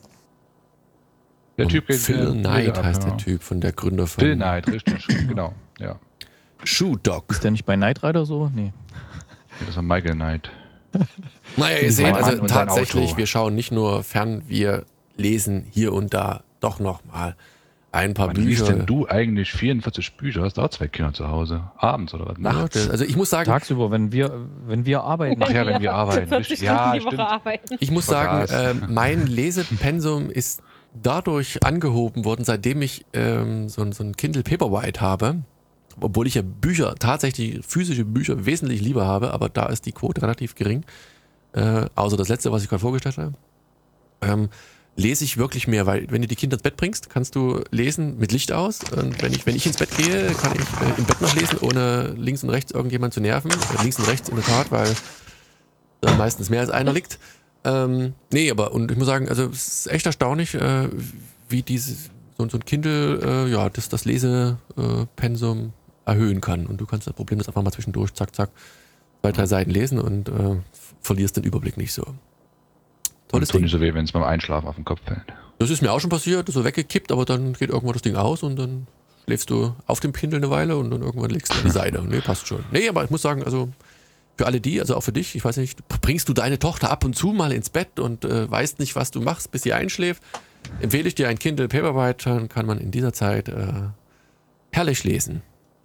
Der Und Typ geht Phil äh, Knight mega ab, heißt ja. der Typ, von der Gründer von Phil Knight, richtig, genau. Ja. Shoe Dog. Ist der nicht bei Knight Rider so? Nee. Das war Michael Knight. Naja, ihr Die seht, Mann also und sein tatsächlich, Auto. wir schauen nicht nur fern, wir lesen hier und da doch noch mal ein paar Wann liest Bücher. denn du eigentlich vierundvierzig Bücher? Hast du auch zwei Kinder zu Hause? Abends oder was? Ja, Nachts? das- also ich muss sagen, Tagsüber, wenn wir, wenn wir arbeiten. Ach ja, wenn wir arbeiten, vierzig richtig. Stunden Ja, die Woche stimmt. arbeiten. ich muss sagen, Vergaß. ähm, mein Lesepensum ist dadurch angehoben worden, seitdem ich ähm, so, ein- so ein Kindle Paperwhite habe. Obwohl ich ja Bücher, tatsächlich physische Bücher wesentlich lieber habe, aber da ist die Quote relativ gering. Äh, außer das letzte, was ich gerade vorgestellt habe. Ähm, lese ich wirklich mehr, weil wenn du die Kinder ins Bett bringst, kannst du lesen mit Licht aus. Und wenn ich, wenn ich ins Bett gehe, kann ich äh, im Bett noch lesen, ohne links und rechts irgendjemand zu nerven. Äh, links und rechts in der Tat, weil da meistens mehr als einer liegt. Ähm, nee, aber und ich muss sagen, also es ist echt erstaunlich, äh, wie dieses so, so ein Kindle, äh, ja, das, das Lesepensum erhöhen kann. Und du kannst das Problem das einfach mal zwischendurch, zack, zack, zwei, drei Seiten lesen und äh, verlierst den Überblick nicht so. Tolles Und tut Ding. nicht so weh, wenn es beim Einschlafen auf den Kopf fällt. Das ist mir auch schon passiert, so weggekippt, aber dann geht irgendwann das Ding aus und dann schläfst du auf dem Kindle eine Weile und dann irgendwann legst du an die Seite. Nee, passt schon. Nee, aber ich muss sagen, also für alle die, also auch für dich, ich weiß nicht, bringst du deine Tochter ab und zu mal ins Bett und äh, weißt nicht, was du machst, bis sie einschläft, empfehle ich dir ein Kindle Paperwhite, dann kann man in dieser Zeit äh, herrlich lesen.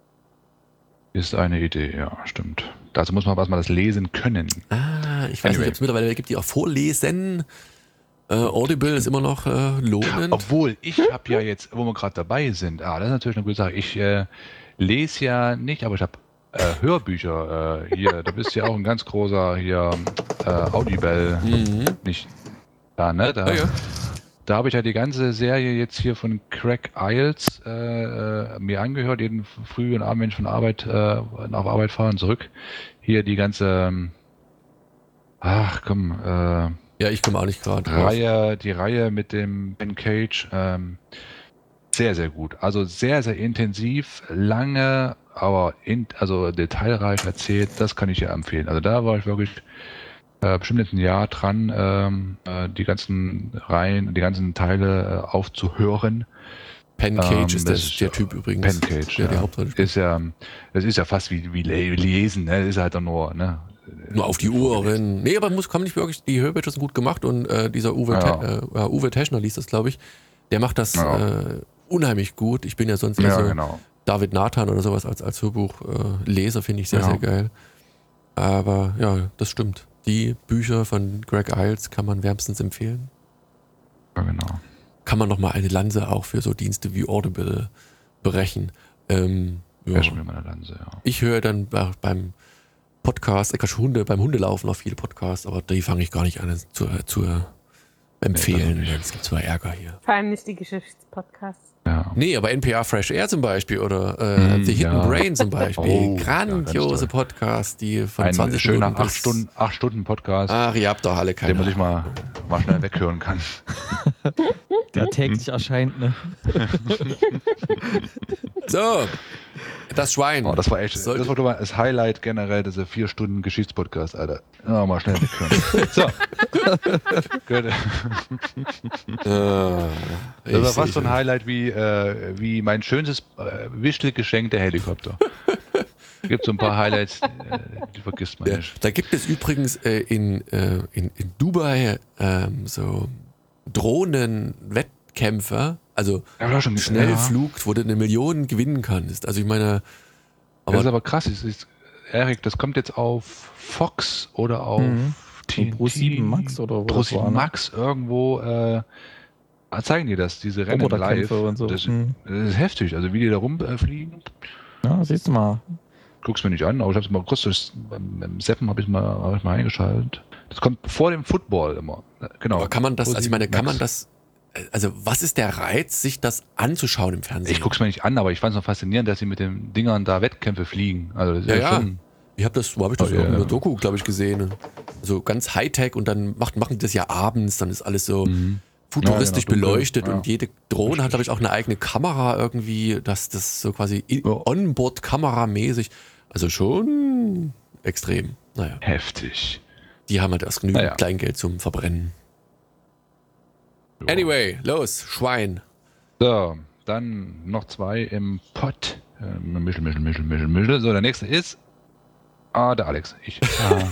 Ist eine Idee, ja, stimmt. Dazu muss man was mal das lesen können. Ah, ich weiß Anyway. nicht, ob es mittlerweile gibt, die auch vorlesen. Äh, Audible ist immer noch äh, lohnend. Obwohl, ich habe ja jetzt, wo wir gerade dabei sind, ah, das ist natürlich eine gute Sache. Ich äh, lese ja nicht, aber ich habe äh, Hörbücher äh, hier. Du bist ja auch ein ganz großer hier äh, Audible, Mhm. nicht da, ne? Da, Ja, ja. da habe ich ja die ganze Serie jetzt hier von Craig Isles äh, äh, mir angehört, jeden früh und Abend, wenn ich von Arbeit äh, nach Arbeit fahre und zurück. Hier die ganze, ähm, ach komm, äh, Ja, ich komme auch nicht gerade. Reihe, die Reihe mit dem Ben Cage, ähm, sehr, sehr gut. Also sehr, sehr intensiv, lange, aber in, also detailreich erzählt, das kann ich dir empfehlen. Also da war ich wirklich äh, bestimmt jetzt ein Jahr dran, ähm, äh, die ganzen Reihen, die ganzen Teile äh, aufzuhören. Pen Cage Ähm, ist das das, ist der ja- Typ übrigens. Ben Cage, der die ja. Hauptrolle spielt. Ist ja, das ist ja fast wie, wie le- lesen, ne? Das ist halt dann nur, ne? Nur auf die Ohren. Nee, aber muss, kann nicht wirklich, die Hörbücher sind gut gemacht und äh, dieser Uwe, Ja. Te äh, ja, Uwe Teschner liest das, glaube ich. Der macht das Ja. äh, unheimlich gut. Ich bin ja sonst eher Ja, so genau. David Nathan oder sowas als, als Hörbuchleser, finde ich sehr, Ja. sehr geil. Aber ja, das stimmt. Die Bücher von Greg Isles kann man wärmstens empfehlen. Ja, genau. Kann man nochmal eine Lanze auch für so Dienste wie Audible brechen. Ähm, ja. Wäre schon wieder meine Lanze, ja. Ich höre dann bei- beim Podcast, ich Hunde, beim Hundelaufen auch viele Podcasts, aber die fange ich gar nicht an zu, zu empfehlen. Nee, das auch nicht. Es gibt zwar Ärger hier. Vor allem nicht die Geschichtspodcasts. Ja. Nee, aber N P R Fresh Air zum Beispiel oder äh, Mm, The Hidden ja. Brain zum Beispiel. Oh, ja, Grandiose ganz toll. Podcasts, die von Ein zwanzig schöner Minuten acht bis- Stunden, acht Stunden Podcast, Ach, ihr habt doch alle keine den man sich mal, mal schnell weghören kann. Der täglich erscheint, ne? So, Das Schwein. Oh, das war echt, Sollte- das war doch mal das Highlight generell, dieser vier Stunden Geschichtspodcast, Alter. Ja, mal schnell weghören. So. Gut. Äh, Das war ich fast so ein seh- Highlight wie, äh, wie mein schönstes äh, Wichtelgeschenk der Helikopter. Gibt so ein paar Highlights, äh, die vergisst man Ja, nicht. da gibt es übrigens äh, in, äh, in, in Dubai ähm, so Drohnenwettkämpfe, also Ja, war schon Schnellflug, wo du eine Million gewinnen kannst. Also ich meine, Aber das ist aber aber krass. Es ist, Erik, das kommt jetzt auf Fox oder auf Mhm. T N T, Pro sieben Max oder wo Pro das sieben war, ne? Max irgendwo äh, zeigen die das, diese Rennen live. Roboterkämpfe und so. Das, Mhm. das ist heftig. Also wie die da rumfliegen, Ja, siehst du mal. guck's mir nicht an, aber ich habe es mal kurz durchs, beim, beim Seppen habe ich mal, hab ich mal eingeschaltet. Das kommt vor dem Football immer. Genau. aber kann man das, Pro also ich sieben meine, kann Max. man das, äh, also was ist der Reiz, sich das anzuschauen im Fernsehen? Ich guck's mir nicht an, aber ich fand es noch faszinierend, dass sie mit den Dingern da Wettkämpfe fliegen. Also das ist Ja, ja, ja. schon. Ich habe das, wo habe ich das? Oh, in ja. einer Doku, glaube ich, gesehen. So ganz Hightech und dann macht, machen die das ja abends, dann ist alles so Mhm. futuristisch Ja, genau, dunkel. beleuchtet Ja. und jede Drohne hat, glaube ich, auch eine eigene Kamera irgendwie, dass das so quasi i- Ja. Onboard-Kamera-mäßig. Also schon extrem. Naja, Heftig. die haben halt erst genügend Naja. Kleingeld zum Verbrennen. Anyway, los, Schwein. So, dann noch zwei im Pott. Ähm, Michel, Michel, Michel, Michel, Michel. So, der nächste ist. Ah, der Alex. Ich. Ah.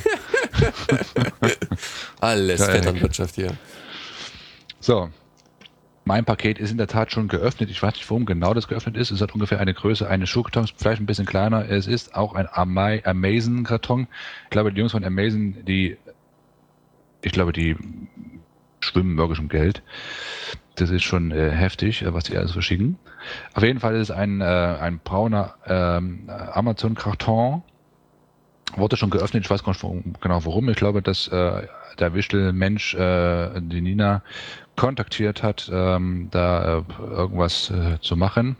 Alles Ja, Vetternwirtschaft hier. So. Mein Paket ist in der Tat schon geöffnet. Ich weiß nicht, warum genau das geöffnet ist. Es hat ungefähr eine Größe eines Schuhkartons, vielleicht ein bisschen kleiner. Es ist auch ein Ama- Amazon-Karton. Ich glaube, die Jungs von Amazon, die, ich glaube, die schwimmen wirklich um Geld. Das ist schon äh, heftig, äh, was die alles verschicken. Auf jeden Fall ist es ein, äh, ein brauner ähm, Amazon-Karton. Wurde schon geöffnet. Ich weiß gar nicht warum, genau warum. Ich glaube, dass äh, der Wichtel-Mensch äh, die Nina kontaktiert hat, ähm, da äh, irgendwas äh, zu machen.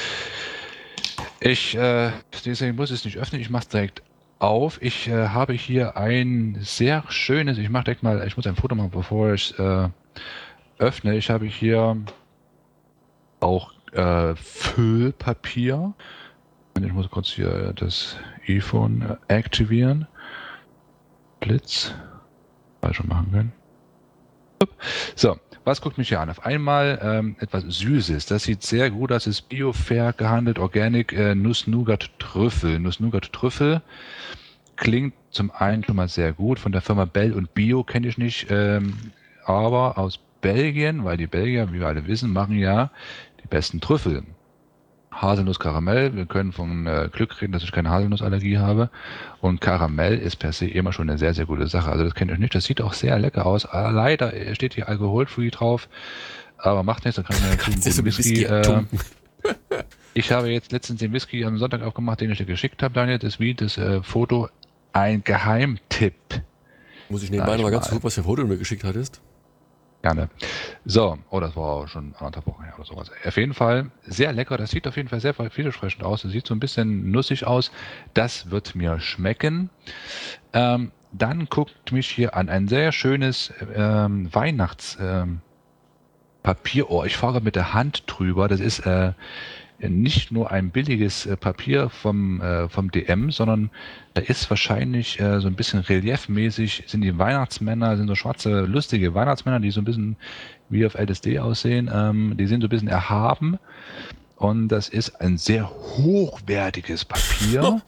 Ich, äh, deswegen muss ich es nicht öffnen, ich mache es direkt auf. Ich äh, habe hier ein sehr schönes, ich mache direkt mal, ich muss ein Foto machen, bevor ich äh, öffne. Ich habe hier auch äh, Füllpapier. Ich muss kurz hier das iPhone äh, aktivieren. Blitz. Mal schon machen können. So, was guckt mich hier an? Auf einmal ähm, etwas Süßes. Das sieht sehr gut aus. Das ist Bio-Fair gehandelt, Organic, äh, Nuss-Nougat-Trüffel. Nuss-Nougat-Trüffel klingt zum einen schon mal sehr gut. Von der Firma Bell und Bio kenne ich nicht, ähm, aber aus Belgien, weil die Belgier, wie wir alle wissen, machen ja die besten Trüffel. Haselnuss-Karamell. Wir können von äh, Glück reden, dass ich keine Haselnussallergie habe. Und Karamell ist per se immer schon eine sehr, sehr gute Sache. Also das kennt ihr nicht. Das sieht auch sehr lecker aus. Ah, leider steht hier alkoholfree drauf. Aber macht nichts, da kann man ja einen Sie so guten mit Whisky. Whisky Äh, ertunken. ich habe jetzt letztens den Whisky am Sonntag aufgemacht, den ich dir geschickt habe, Daniel. Das wie das äh, Foto. Ein Geheimtipp. Muss ich nebenbei Sag ich noch mal ganz mal. kurz, was für ein Foto du mir geschickt hattest. Gerne. So, oh, das war auch schon anderthalb Wochen her oder sowas. Auf jeden Fall sehr lecker. Das sieht auf jeden Fall sehr vielversprechend aus. Das sieht so ein bisschen nussig aus. Das wird mir schmecken. Ähm, dann guckt mich hier an ein sehr schönes ähm, Weihnachtspapier. Ähm, Papier. oh, ich fahre mit der Hand drüber. Das ist äh, nicht nur ein billiges äh, Papier vom, äh, vom D M, sondern da ist wahrscheinlich äh, so ein bisschen reliefmäßig, sind die Weihnachtsmänner, sind so schwarze, lustige Weihnachtsmänner, die so ein bisschen wie auf L S D aussehen. Ähm, die sind so ein bisschen erhaben. Und das ist ein sehr hochwertiges Papier.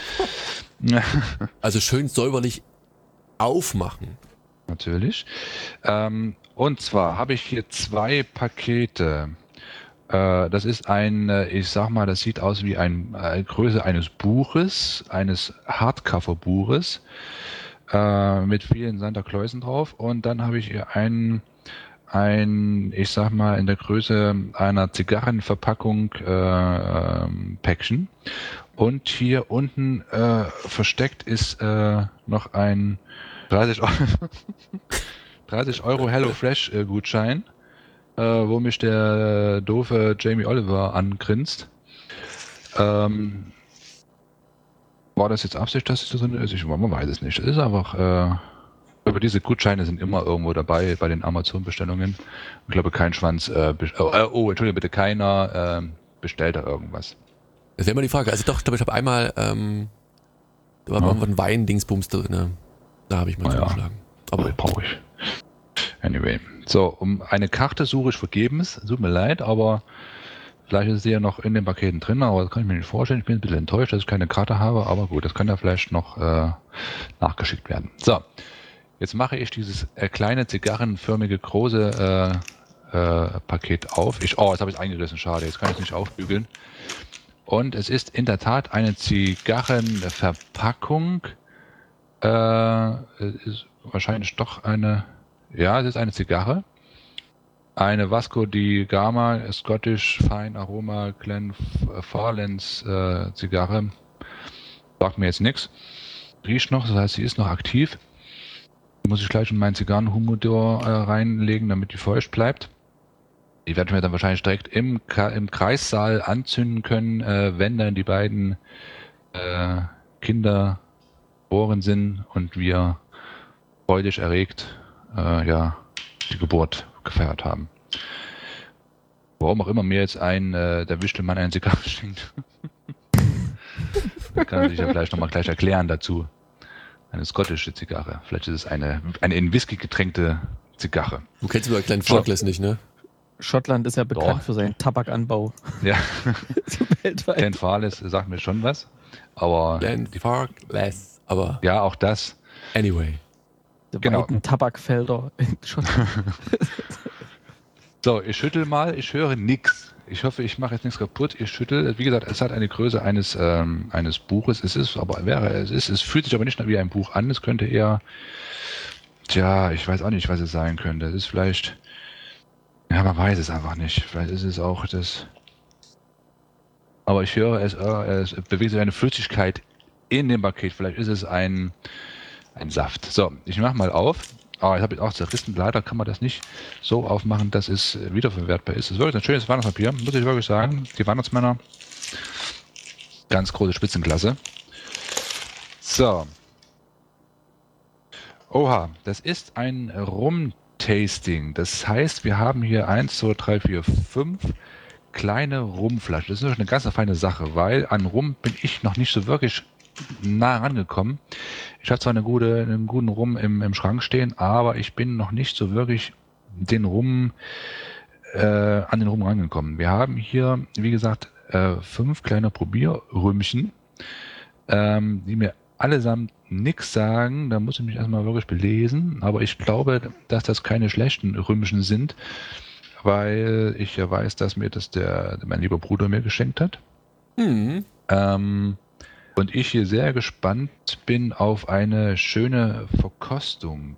Also schön säuberlich aufmachen. Natürlich. Ähm, und zwar habe ich hier zwei Pakete. Äh, das ist ein, äh, ich sag mal, das sieht aus wie eine äh, Größe eines Buches, eines Hardcover-Buches äh, mit vielen Santa Clausen drauf. Und dann habe ich hier ein, ein, ich sag mal, in der Größe einer Zigarrenverpackung äh, ähm, Päckchen. Und hier unten äh, versteckt ist äh, noch ein dreißig Euro, dreißig Euro HelloFresh äh, Gutschein, äh, wo mich der doofe Jamie Oliver angrinst. Ähm, war das jetzt Absicht, dass es da drin ist? Ich, man weiß es nicht. Es ist einfach, äh, aber diese Gutscheine sind immer irgendwo dabei bei den Amazon-Bestellungen. Ich glaube, kein Schwanz, äh, best- oh, äh, oh, entschuldige bitte, keiner äh, bestellt da irgendwas. Das wäre mal die Frage. Also doch, ich glaube, ich habe einmal, ähm, da war Ja. irgendwann ein Wein-Dingsbums drin. Da habe ich mal Ah, ja. zugeschlagen. Aber Aber brauche ich. Anyway. So, um eine Karte suche ich vergebens. Tut mir leid, aber vielleicht ist sie ja noch in den Paketen drin, aber das kann ich mir nicht vorstellen. Ich bin ein bisschen enttäuscht, dass ich keine Karte habe, aber gut, das kann ja vielleicht noch äh, nachgeschickt werden. So, jetzt mache ich dieses äh, kleine zigarrenförmige große äh, äh, Paket auf. Ich, oh, jetzt habe ich es eingerissen, schade, jetzt kann ich es nicht aufbügeln. Und es ist in der Tat eine Zigarrenverpackung. Äh, es ist wahrscheinlich doch eine, ja, es ist eine Zigarre. Eine Vasco di Gama Scottish Fine Aroma Glenfarclas äh, Zigarre. Sagt mir jetzt nichts. Riecht noch, das heißt, sie ist noch aktiv. Die muss ich gleich in meinen Zigarrenhumidor äh, reinlegen, damit die feucht bleibt. Die werden wir dann wahrscheinlich direkt im, Ka- im Kreissaal anzünden können, äh, wenn dann die beiden äh, Kinder geboren sind und wir freudig erregt äh, ja, die Geburt gefeiert haben. Warum auch immer mir jetzt ein äh, der Wichtelmann eine Zigarre schenkt. Das kann sich ja vielleicht nochmal gleich erklären dazu. Eine skottische Zigarre. Vielleicht ist es eine, eine in Whisky getränkte Zigarre. du kennst aber kleinen Farkless nicht, ne? Schottland ist ja bekannt Doch. für seinen Tabakanbau. Ja, Weltweit. Glenfarclas sagt mir schon was. Aber Glenn Farkless. Aber ja, auch das. anyway. Die Genau. weiten Tabakfelder in Schottland. So, ich schüttel mal, ich höre nichts. Ich hoffe, ich mache jetzt nichts kaputt. Ich schüttel. Wie gesagt, es hat eine Größe eines, ähm, eines Buches. Es ist aber, wäre, es ist, es fühlt sich aber nicht wie ein Buch an. Es könnte eher, tja, ich weiß auch nicht, was es sein könnte. Es ist vielleicht, ja, man weiß es einfach nicht. Vielleicht ist es auch das, aber ich höre, es, äh, es bewegt sich eine Flüssigkeit in dem Paket. Vielleicht ist es ein, ein Saft. So, ich mache mal auf. Aber ich habe jetzt auch zerrissen. Leider kann man das nicht so aufmachen, dass es äh, wiederverwertbar ist. Es ist wirklich ein schönes Weihnachtspapier, muss ich wirklich sagen. Die Weihnachtsmänner, ganz große Spitzenklasse. So. Oha, das ist ein Rum-Tasting. Das heißt, wir haben hier eins, zwei, drei, vier, fünf kleine Rumflaschen. Das ist natürlich eine ganz feine Sache, weil an Rum bin ich noch nicht so wirklich nah rangekommen. Ich habe zwar eine gute, einen guten Rum im, im Schrank stehen, aber ich bin noch nicht so wirklich den Rum äh, an den Rum rangekommen. Wir haben hier, wie gesagt, äh, fünf kleine Probierrümmchen, ähm, die mir allesamt nichts sagen. Da muss ich mich erstmal wirklich belesen, aber ich glaube, dass das keine schlechten Rümmchen sind, weil ich ja weiß, dass mir das der mein lieber Bruder mir geschenkt hat. Hm. Ähm, und ich hier sehr gespannt bin auf eine schöne Verkostung.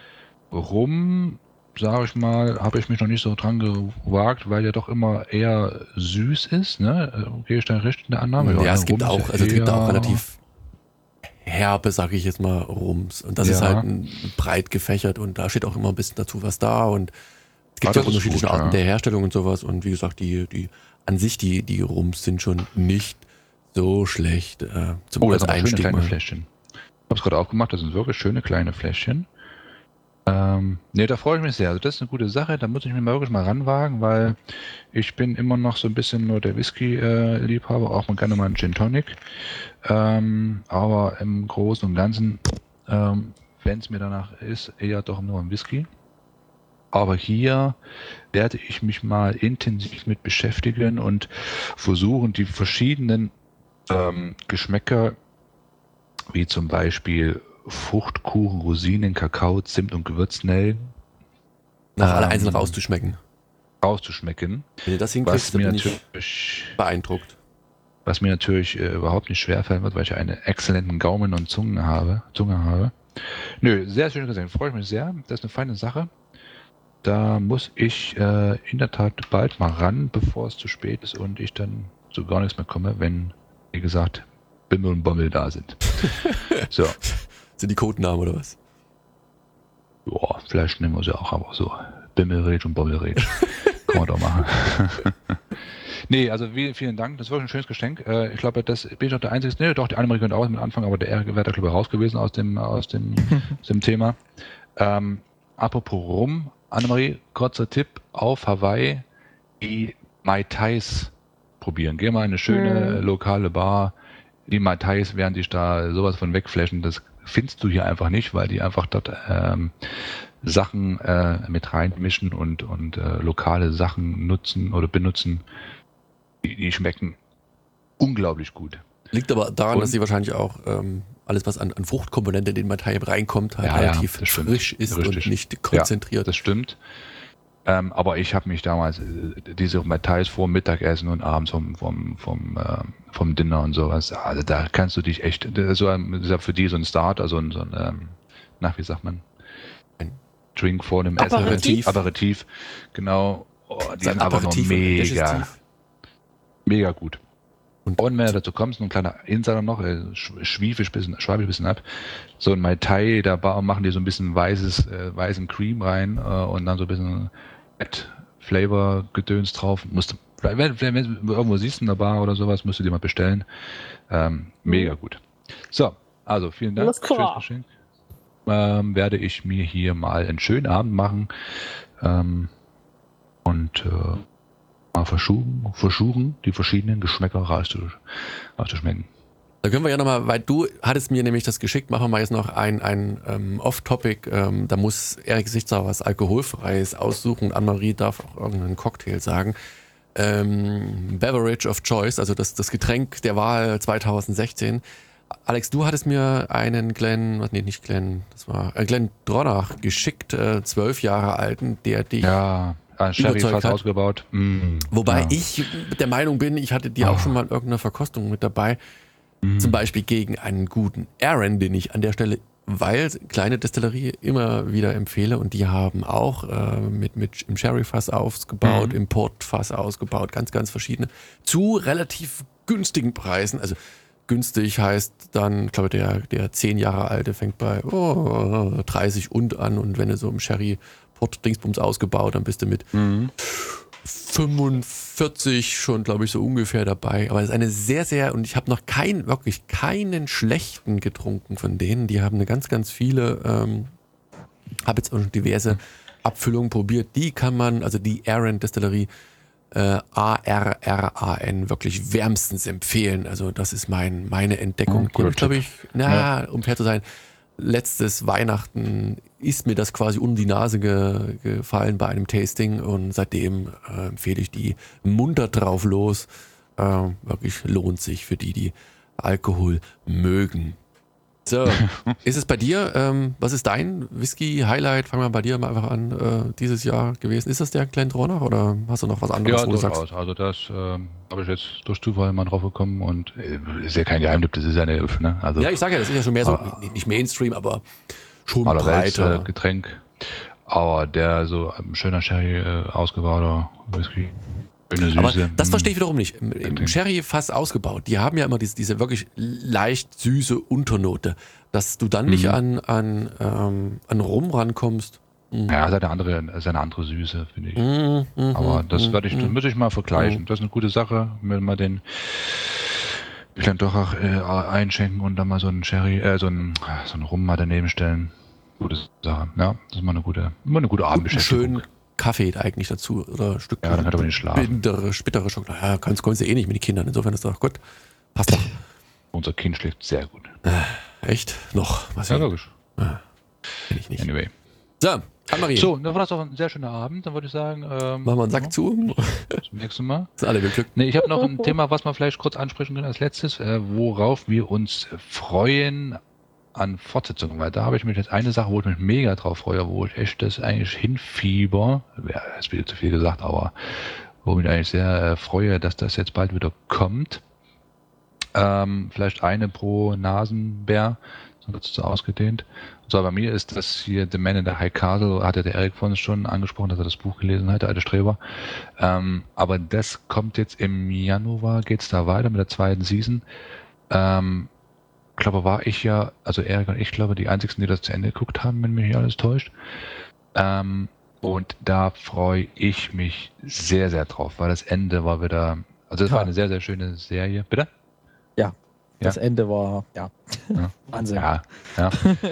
Rum, sage ich mal, habe ich mich noch nicht so dran gewagt, weil der doch immer eher süß ist. Ne? Gehe ich da richtig in der Annahme? Ja, es Rum gibt ist auch, also es gibt eher- auch relativ herbe, sag ich jetzt mal, Rums. Und das Ja. ist halt ein, breit gefächert und da steht auch immer ein bisschen dazu was da und es gibt Ah, ja das ist unterschiedliche gut, Arten ja. der Herstellung und sowas und wie gesagt, die, die an sich, die, die Rums sind schon nicht so schlecht äh, zum Oh, das als sind auch schöne Einstieg kleine mal. Fläschchen. Ich habe es gerade aufgemacht, das sind wirklich schöne kleine Fläschchen. Ähm, ne, da freue ich mich sehr. Also das ist eine gute Sache, da muss ich mich mal wirklich mal ranwagen, weil ich bin immer noch so ein bisschen nur der Whisky-Liebhaber, auch mal gerne mal einen Gin Tonic. Ähm, aber im Großen und Ganzen, ähm, wenn es mir danach ist, eher doch nur ein Whisky. Aber hier werde ich mich mal intensiv mit beschäftigen und versuchen, die verschiedenen ähm, Geschmäcker, wie zum Beispiel Fruchtkuchen, Rosinen, Kakao, Zimt und Gewürznelken, Nach alle Ähm, einzeln rauszuschmecken. rauszuschmecken. Wenn du das Was hinkriegst, dann mir bin ich natürlich, beeindruckt. was mir natürlich äh, überhaupt nicht schwerfallen wird, weil ich einen exzellenten Gaumen und Zunge habe. Zunge habe. Nö, sehr schön gesehen. Freue ich mich sehr. Das ist eine feine Sache. Da muss ich äh, in der Tat bald mal ran, bevor es zu spät ist und ich dann zu gar nichts mehr komme, wenn, wie gesagt, Bimmel und Bommel da sind. So, Sind die Codenamen oder was? ja, vielleicht nehmen wir sie auch aber so. Bimmelrage und Bommelrage. Kann man doch machen. Nee, also wie, vielen Dank, das war ein schönes Geschenk. Äh, ich glaube, das bin ich noch der Einzige. Nee, doch, die Annemarie könnte auch mit anfangen, aber der Erik wäre da, glaube ich, raus gewesen aus dem, aus dem, aus dem Thema. Ähm, apropos Rum, Annemarie, kurzer Tipp, auf Hawaii, die Mai Tais probieren. Geh mal in eine schöne Mhm. lokale Bar. Die Mai Tais werden dich da sowas von wegflashen. Das findest du hier einfach nicht, weil die einfach dort ähm, Sachen äh, mit reinmischen und, und äh, lokale Sachen nutzen oder benutzen. Die, die schmecken unglaublich gut. Liegt aber daran, Und- dass sie wahrscheinlich auch ähm, alles, was an, an Fruchtkomponente in den Matai reinkommt, halt Ja, ja, relativ das stimmt. frisch ist Richtig. und nicht konzentriert. Das stimmt. Ähm, aber ich habe mich damals, äh, diese Matais vor dem Mittagessen und abends vom, vom, vom, äh, vom Dinner und sowas, also da kannst du dich echt, so ein, das ist ja für die so ein Start, also ein, so ein, ähm, na, wie sagt man? Ein Drink vor dem Essen. Aperitif. Aperitif, genau. Oh, die Sein sind aber noch Aperitif und ein mega, Digestiv. mega gut. Und- Und wenn du dazu kommst, ein kleiner Insider noch, äh, sch- schwiefe ich bisschen, schweife ich ein bisschen ab. So ein Mai Tai, da ba- machen die so ein bisschen weißes, äh, weißen Cream rein äh, und dann so ein bisschen Fett Flavor Gedöns drauf. Musst du, vielleicht, wenn, wenn, wenn du irgendwo siehst in der Bar oder sowas, musst du dir mal bestellen. Ähm, mega gut. So, also vielen Dank Alles klar. fürs Geschenk. Ähm, werde ich mir hier mal einen schönen Abend machen ähm, und äh, mal verschuchen, verschuchen, die verschiedenen Geschmäcker rauszu- rauszuschmecken. Da können wir ja nochmal, weil du hattest mir nämlich das geschickt, machen wir mal jetzt noch ein, ein ähm, Off-Topic. Ähm, da muss Erik sich zwar was Alkoholfreies aussuchen und Anne-Marie darf auch irgendeinen Cocktail sagen. Ähm, Beverage of Choice, also das, das Getränk der Wahl zwanzig sechzehn. Alex, du hattest mir einen Glenn, was, nee, nicht Glenn, das war äh, Glenn Dronach geschickt, äh, zwölf Jahre alten, der dich, Ja, ein Sherry Überzeugt fast hat. ausgebaut. Mm, wobei ja. ich der Meinung bin, ich hatte dir auch Oh. schon mal irgendeine Verkostung mit dabei, Mm. zum Beispiel gegen einen guten Aaron, den ich an der Stelle, weil kleine Destillerie immer wieder empfehle und die haben auch äh, mit, mit im Sherry-Fass ausgebaut, Mhm. im Port-Fass ausgebaut, ganz, ganz verschiedene, zu relativ günstigen Preisen, also günstig heißt dann, ich glaube, der, der zehn Jahre alte fängt bei oh, dreißig und an und wenn du so im Sherry-Port-Dingsbums ausgebaut, dann bist du mit Mhm. fünfundvierzig schon, glaube ich, so ungefähr dabei. Aber es ist eine sehr, sehr, und ich habe noch keinen, wirklich keinen schlechten getrunken von denen. Die haben eine ganz, ganz viele, ähm, habe jetzt auch schon diverse Abfüllungen probiert. Die kann man, also die Aaron Destillerie, äh, A R R A N, wirklich wärmstens empfehlen. Also das ist mein, meine Entdeckung. Oh, Die habe ich, guter glaube ich, na, um fair zu sein, letztes Weihnachten ist mir das quasi um die Nase ge, gefallen bei einem Tasting und seitdem äh, empfehle ich die munter drauf los. Äh, wirklich lohnt sich für die, die Alkohol mögen. So, ist es bei dir, ähm, was ist dein Whisky-Highlight? Fangen wir bei dir mal einfach an, äh, dieses Jahr gewesen. Ist das der Glenn Dronach oder hast du noch was anderes, Ja, wo du sagst? durchaus. Also das ähm, habe ich jetzt durch Zufall mal drauf gekommen und äh, ist ja kein Geheimtipp, das ist ja eine Hilfe, ne? Also Ja, ich sage ja, das ist ja schon mehr so, Ah. nicht Mainstream, aber schon allerwelts breiter. äh, Getränk. Aber der so ein schöner Sherry äh, ausgebauter Whisky. Schöne Aber Süße. das mm. verstehe ich wiederum nicht. Im, im Okay. Sherry fast ausgebaut. Die haben ja immer diese, diese wirklich leicht süße Unternote, dass du dann nicht Mhm. an, an, ähm, an Rum rankommst. Mhm. Ja, ist eine andere, ist eine andere Süße, finde ich. Mhm, mhm, Aber das mhm, werde ich, das mhm. muss ich mal vergleichen. Mhm. Das ist eine gute Sache, wenn man den vielleicht doch auch äh, einschenken und dann mal so einen Sherry, äh, so einen, so einen Rum mal daneben stellen. Gute Sache. Ja, das ist mal eine gute, immer eine gute Und einen Abendbeschäftigung. schönen Kaffee eigentlich dazu oder ein Stück Ja, dann kann er aber nicht schlafen. bittere, bittere Schokolade. Ja, kannst, kannst du eh nicht mit den Kindern. Insofern ist doch gut. Passt doch. Unser Kind schläft sehr gut. Echt? Noch? Was Ja, ja, logisch. kenn ich nicht. Anyway. So, Anne-Marie, So, dann war das auch ein sehr schöner Abend. Dann würde ich sagen, ähm, machen wir einen Sack zu. zum nächsten Mal. Sind alle beglückt. Nee, ich habe noch ein Thema, was wir vielleicht kurz ansprechen können als letztes, äh, worauf wir uns freuen an Fortsetzungen, weil da habe ich mich jetzt eine Sache, wo ich mich mega drauf freue, wo ich echt das eigentlich hinfieber, ja, das wird zu viel gesagt, aber wo ich mich eigentlich sehr äh, freue, dass das jetzt bald wieder kommt. Ähm, vielleicht eine pro Nasenbär, so wird es so ausgedehnt. Und zwar bei mir ist das hier The Man in the High Castle, hatte der Erik vorhin schon angesprochen, dass er das Buch gelesen hat, der alte Streber. Ähm, aber das kommt jetzt im Januar, geht's da weiter mit der zweiten Season. Ähm, glaube, war ich ja, also Erik und ich glaube, die einzigen, die das zu Ende geguckt haben, wenn mich nicht alles täuscht. Ähm, und da freue ich mich sehr, sehr drauf, weil das Ende war wieder, also es Ja. war eine sehr, sehr schöne Serie. Bitte? Das Ende war, ja, Ja. Wahnsinn. Ja, ja.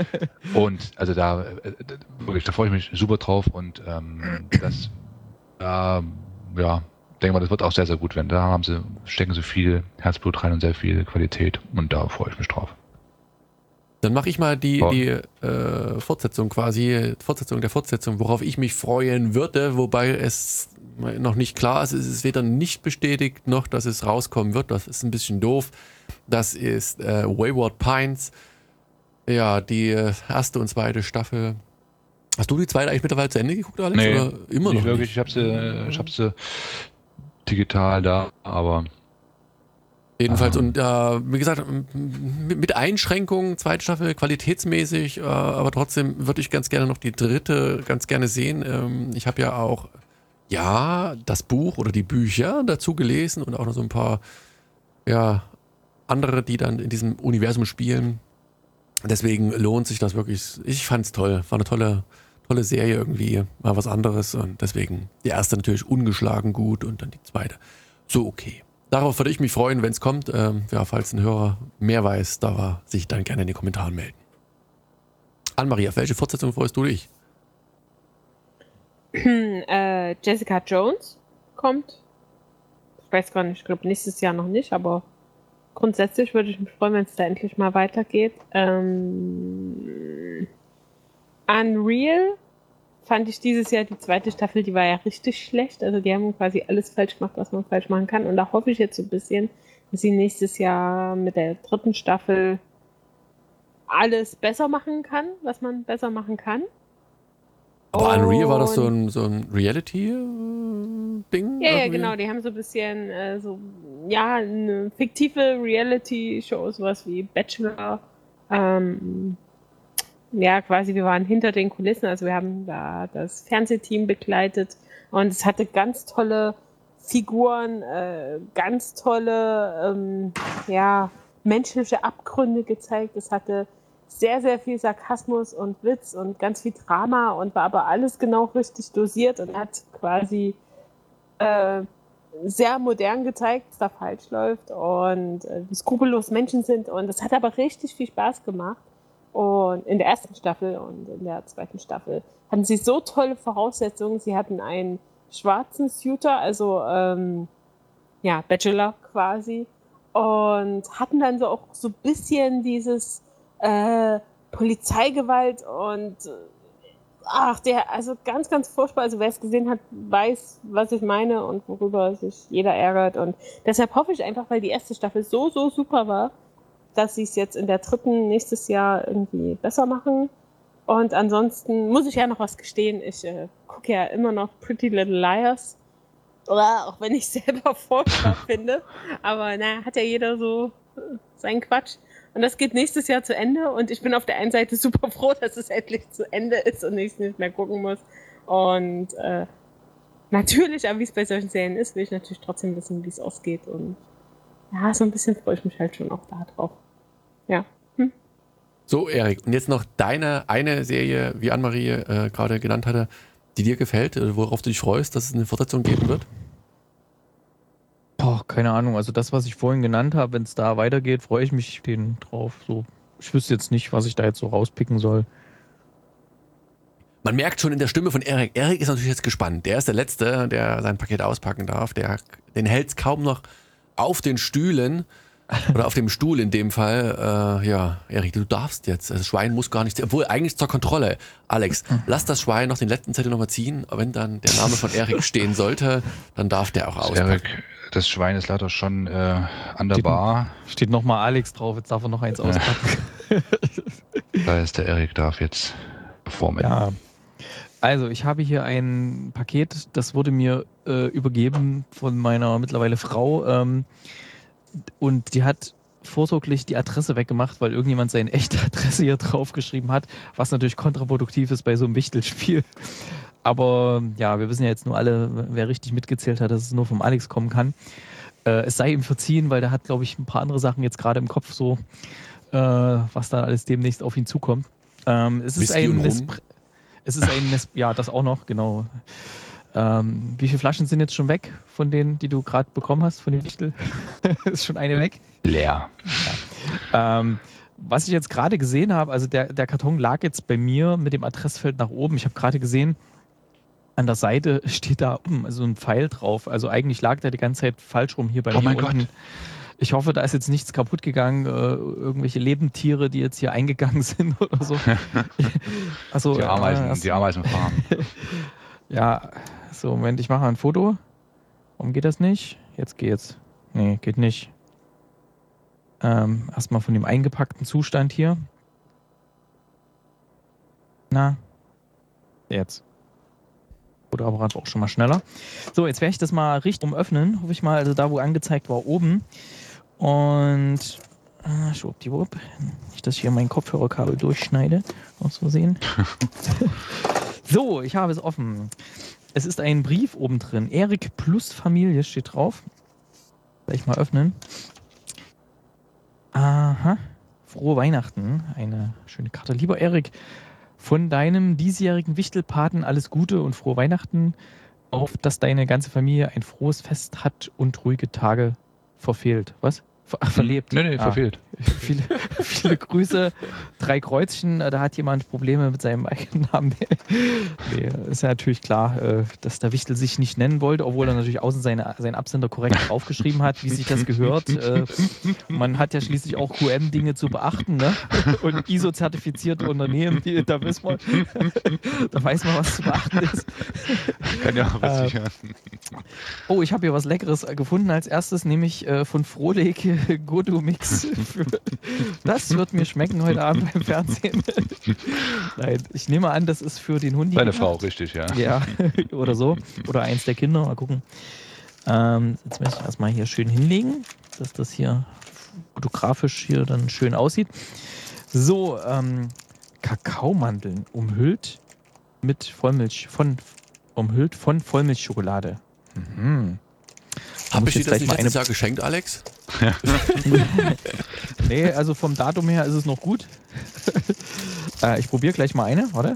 Und also da, äh, wirklich, da freue ich mich super drauf und ähm, das, äh, ja, denke mal, das wird auch sehr, sehr gut werden. Da haben sie, stecken sie viel Herzblut rein und sehr viel Qualität und da freue ich mich drauf. Dann mache ich mal die, Ja. die äh, Fortsetzung quasi, Fortsetzung der Fortsetzung, worauf ich mich freuen würde, wobei es noch nicht klar ist. Es ist weder nicht bestätigt, noch dass es rauskommen wird. Das ist ein bisschen doof. Das ist äh, Wayward Pines. Ja, die äh, erste und zweite Staffel. Hast du die zweite eigentlich mittlerweile zu Ende geguckt, Alex? Nee, Oder immer nicht noch wirklich. nicht? Ich habe sie, ich hab sie digital da, aber Jedenfalls, Ah. und äh, wie gesagt, mit mit Einschränkungen, zweite Staffel, qualitätsmäßig, äh, aber trotzdem würde ich ganz gerne noch die dritte ganz gerne sehen. Ähm, ich habe ja auch, ja, das Buch oder die Bücher dazu gelesen und auch noch so ein paar, ja, andere, die dann in diesem Universum spielen. Deswegen lohnt sich das wirklich. Ich fand's toll. War eine tolle, tolle Serie irgendwie, mal was anderes und deswegen die erste natürlich ungeschlagen gut und dann die zweite so okay. Darauf würde ich mich freuen, wenn es kommt. Ähm, ja, falls ein Hörer mehr weiß, darf er sich dann gerne in den Kommentaren melden. Anne-Marie, auf welche Fortsetzung freust du dich? äh, Jessica Jones kommt. Ich weiß gar nicht, ich glaube nächstes Jahr noch nicht, aber grundsätzlich würde ich mich freuen, wenn es da endlich mal weitergeht. Ähm, Unreal fand ich dieses Jahr die zweite Staffel, die war ja richtig schlecht. Also die haben quasi alles falsch gemacht, was man falsch machen kann. Und da hoffe ich jetzt so ein bisschen, dass sie nächstes Jahr mit der dritten Staffel alles besser machen kann, was man besser machen kann. Aber Unreal war das so Und- ein, so ein Reality-Ding? Ja, ja, genau. Die haben so ein bisschen äh, so, ja, eine fiktive Reality-Show, sowas wie Bachelor. Ähm, ja, quasi, wir waren hinter den Kulissen, also wir haben da das Fernsehteam begleitet und es hatte ganz tolle Figuren, äh, ganz tolle, ähm, ja, menschliche Abgründe gezeigt. Es hatte sehr, sehr viel Sarkasmus und Witz und ganz viel Drama und war aber alles genau richtig dosiert und hat quasi äh, sehr modern gezeigt, was da falsch läuft und äh, wie skrupellos Menschen sind. Und es hat aber richtig viel Spaß gemacht. Und in der ersten Staffel und in der zweiten Staffel hatten sie so tolle Voraussetzungen. Sie hatten einen schwarzen Suitor, also ähm, ja, Bachelor quasi, und hatten dann so auch so ein bisschen dieses äh, Polizeigewalt und äh, ach, der, also ganz, ganz furchtbar. Also wer es gesehen hat, weiß, was ich meine und worüber sich jeder ärgert. Und deshalb hoffe ich einfach, weil die erste Staffel so, so super war, dass sie es jetzt in der dritten nächstes Jahr irgendwie besser machen. Und ansonsten muss ich ja noch was gestehen. Ich äh, gucke ja immer noch Pretty Little Liars. Oder auch wenn ich selber furchtbar finde. Aber naja, hat ja jeder so äh, seinen Quatsch. Und das geht nächstes Jahr zu Ende. Und ich bin auf der einen Seite super froh, dass es endlich zu Ende ist und ich es nicht mehr gucken muss. Und äh, natürlich, aber wie es bei solchen Serien ist, will ich natürlich trotzdem wissen, wie es ausgeht. Und ja, so ein bisschen freue ich mich halt schon auch da drauf. Ja. Hm? So, Erik, und jetzt noch deine eine Serie, wie Anne-Marie äh, gerade genannt hatte, die dir gefällt, äh, worauf du dich freust, dass es eine Fortsetzung geben wird? Boah, keine Ahnung. Also das, was ich vorhin genannt habe, wenn es da weitergeht, freue ich mich den drauf. So, ich wüsste jetzt nicht, was ich da jetzt so rauspicken soll. Man merkt schon in der Stimme von Erik. Erik ist natürlich jetzt gespannt. Der ist der Letzte, der sein Paket auspacken darf. Der, den hält es kaum noch auf den Stühlen. Oder auf dem Stuhl in dem Fall. Äh, ja, Erik, du darfst jetzt. Das Schwein muss gar nicht. Obwohl, eigentlich zur Kontrolle. Alex, lass das Schwein noch den letzten Zettel nochmal ziehen. Wenn dann der Name von Erik stehen sollte, dann darf der auch auspacken. Erik, das Schwein ist leider schon äh, an der Bar. Steht nochmal Alex drauf, jetzt darf er noch eins Ja. auspacken. Da ist der Erik, darf jetzt performen. Ja. Also, ich habe hier ein Paket, das wurde mir äh, übergeben von meiner mittlerweile Frau. Ähm, und die hat vorsorglich die Adresse weggemacht, weil irgendjemand seine echte Adresse hier draufgeschrieben hat, was natürlich kontraproduktiv ist bei so einem Wichtelspiel. Aber ja, wir wissen ja jetzt nur alle, wer richtig mitgezählt hat, dass es nur vom Alex kommen kann. Äh, es sei ihm verziehen, weil der hat, glaube ich, ein paar andere Sachen jetzt gerade im Kopf, so äh, was da alles demnächst auf ihn zukommt. Ähm, es, ist Whisky und ein Rum? Nespre- es ist ein Nes- ja, das auch noch, genau. Ähm, wie viele Flaschen sind jetzt schon weg von denen, die du gerade bekommen hast, von den Wichtel? Ist schon eine weg? Leer. Ähm, was ich jetzt gerade gesehen habe, also der, der Karton lag jetzt bei mir mit dem Adressfeld nach oben. Ich habe gerade gesehen, an der Seite steht da um, so ein Pfeil drauf. Also eigentlich lag der die ganze Zeit falsch rum hier bei Oh mir mein unten. Gott. Ich hoffe, da ist jetzt nichts kaputt gegangen, äh, irgendwelche Lebendtiere, die jetzt hier eingegangen sind oder so. Also, Die Ameisen, äh, das- die Ameisenfarm. Ja, so, Moment, ich mache mal ein Foto. Warum geht das nicht? Jetzt geht's. Nee, geht nicht. Ähm, erstmal von dem eingepackten Zustand hier. Na, jetzt. Fotoapparat war auch schon mal schneller. So, jetzt werde ich das mal richtig umöffnen. Hoffe ich mal, also da, wo angezeigt war, oben. Und äh, schwuppdiwupp. Nicht, dass ich hier mein Kopfhörerkabel durchschneide. Aus Versehen. So, ich habe es offen. Es ist ein Brief oben drin. Erik plus Familie steht drauf. Gleich mal öffnen. Aha. Frohe Weihnachten. Eine schöne Karte. Lieber Erik, von deinem diesjährigen Wichtelpaten alles Gute und frohe Weihnachten. Auf, dass deine ganze Familie ein frohes Fest hat und ruhige Tage verfehlt. Was? Ver Ach, verlebt. Nee, nee, Ah. verfehlt. Viele, viele Grüße, drei Kreuzchen, da hat jemand Probleme mit seinem eigenen Namen. Nee, ist ja natürlich klar, äh, dass der Wichtel sich nicht nennen wollte, obwohl er natürlich außen seine, seinen Absender korrekt draufgeschrieben hat, wie sich das gehört. Äh, Man hat ja schließlich auch Q M-Dinge zu beachten, ne? Und I S O-zertifizierte Unternehmen, die, da, weiß man, da weiß man, was zu beachten ist. Kann ja auch witzig Äh, werden. Oh, ich habe hier was Leckeres gefunden als erstes, nämlich äh, von Frohleg Godu-Mix. Für- Das wird mir schmecken heute Abend beim Fernsehen. Nein, ich nehme an, das ist für den Hund. Deine Frau, richtig, ja. Ja, oder so. Oder eins der Kinder, mal gucken. Ähm, jetzt möchte ich erstmal hier schön hinlegen, dass das hier fotografisch hier dann schön aussieht. So, ähm, Kakaomandeln umhüllt mit Vollmilch, von, umhüllt von Vollmilchschokolade. Mhm. Da Habe muss ich dir jetzt das gleich nicht mal letztes Jahr geschenkt, Alex? Nee, also vom Datum her ist es noch gut. äh, ich probiere gleich mal eine, warte.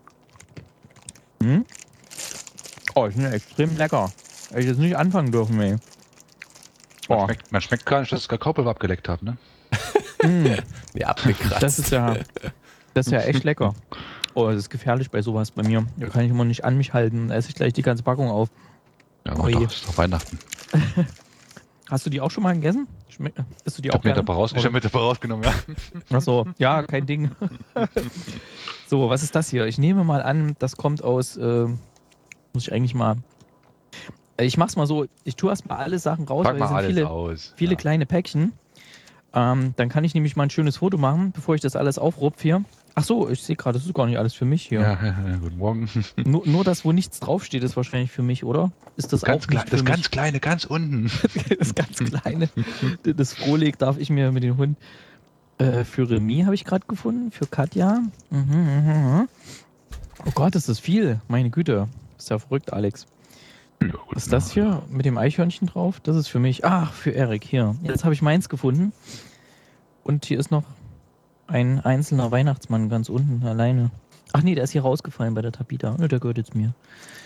Hm? Oh, die sind ja extrem lecker. Hätte ich jetzt nicht anfangen dürfen, ey. Man, Oh, schmeckt, man schmeckt gar nicht, dass ich das Kakaopulver abgeleckt habe, ne? mh, Ja, abgekratzt. das ist ja, das ist ja echt lecker. Oh, das ist gefährlich bei sowas bei mir. Da kann ich immer nicht an mich halten. Da esse ich gleich die ganze Packung auf. Ja, aber Ui. doch, ist doch Weihnachten. Hast du die auch schon mal gegessen? Schmeck, isst du die Ich auch habe mir gerne? dabei raus, ich hab mir dabei rausgenommen, ja. Achso, ja, kein Ding. So, was ist das hier? Ich nehme mal an, das kommt aus, äh, muss ich eigentlich mal, ich mach's mal so, ich tue erstmal alle Sachen raus, Pack weil mal es sind alles viele, aus. viele ja. kleine Päckchen. Ähm, dann kann ich nämlich mal ein schönes Foto machen, bevor ich das alles aufrupf hier. Ach so, ich sehe gerade, das ist gar nicht alles für mich hier. Ja, ja, ja, guten Morgen. Nur, nur das, wo nichts draufsteht, ist wahrscheinlich für mich, oder? Ist das, Ganz auch klein, nicht das für ganz mich? kleine, ganz unten. Das ganz kleine. Das Frohleg darf ich mir mit dem Hund. Äh, für Remy habe ich gerade gefunden, für Katja. Mhm, mhm, mhm. Oh Gott, ist das viel. Meine Güte. Ist ja verrückt, Alex. Ja, gut, Was ist das hier mit dem Eichhörnchen drauf? Das ist für mich. Ach, für Erik. Hier. Jetzt habe ich meins gefunden. Und hier ist noch ein einzelner Weihnachtsmann ganz unten alleine. Ach nee, der ist hier rausgefallen bei der Tabita. Ne, der gehört jetzt mir.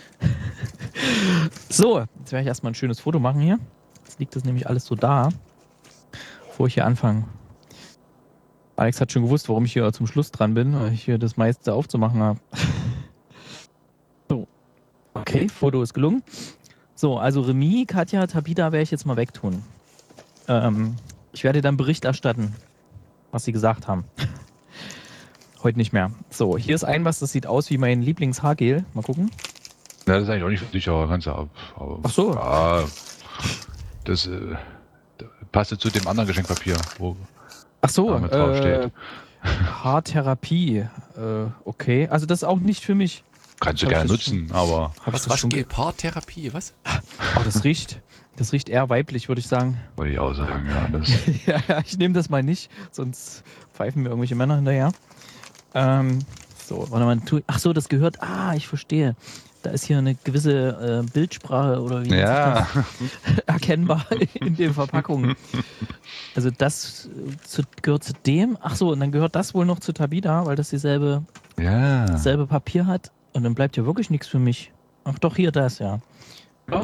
So, jetzt werde ich erstmal ein schönes Foto machen hier. Jetzt liegt das nämlich alles so da, bevor ich hier anfange. Alex hat schon gewusst, warum ich hier zum Schluss dran bin, weil ich hier das meiste aufzumachen habe. So. Okay, Foto ist gelungen. So, also Remy, Katja, Tabita werde ich jetzt mal wegtun. Ähm, ich werde dann Bericht erstatten, was sie gesagt haben. Heute nicht mehr. So, hier ist ein was, das sieht aus wie mein Lieblingshaargel. Mal gucken. Ja, das ist eigentlich auch nicht für dich, aber kannst du ab. Aber, Ach so. Ja, das äh, passt ja zu dem anderen Geschenkpapier, wo Ach so, Name draufsteht. äh, Haartherapie. Äh, okay, also das ist auch nicht für mich. Kannst du Hab ich gerne das schon- nutzen, aber Hab ich Was, das was schon ge- geht? Paartherapie, was? Oh, das riecht, das riecht eher weiblich, würde ich sagen. wollte ich auch sagen, ja. Das, Ja, ja, ich nehme das mal nicht, sonst pfeifen mir irgendwelche Männer hinterher. Ähm, so, warte mal, tu, ach so, das gehört, ah, ich verstehe. Da ist hier eine gewisse äh, Bildsprache oder wie nennt sich ja, das? Erkennbar in den Verpackungen. Also das äh, zu, gehört zu dem, ach so, und dann gehört das wohl noch zu Tabita, weil das dieselbe, ja. dasselbe Papier hat. Und dann bleibt ja wirklich nichts für mich. Ach doch, hier das, ja. Ja,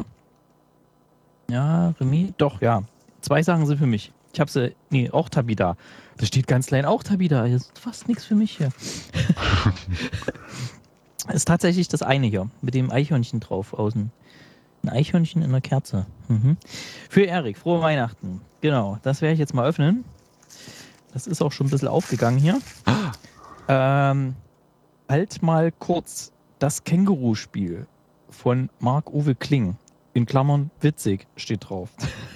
ja Remy, doch, ja. Zwei Sachen sind für mich. Ich habe sie, nee, auch Tabita. Da steht ganz klein auch Tabita. Hier ist fast nichts für mich hier. Ist tatsächlich das eine hier, mit dem Eichhörnchen drauf außen. Ein Eichhörnchen in der Kerze. Mhm. Für Erik, frohe Weihnachten. Genau, das werde ich jetzt mal öffnen. Das ist auch schon ein bisschen aufgegangen hier. Ähm, halt mal kurz das Känguru-Spiel von Marc-Uwe Kling. In Klammern witzig steht drauf.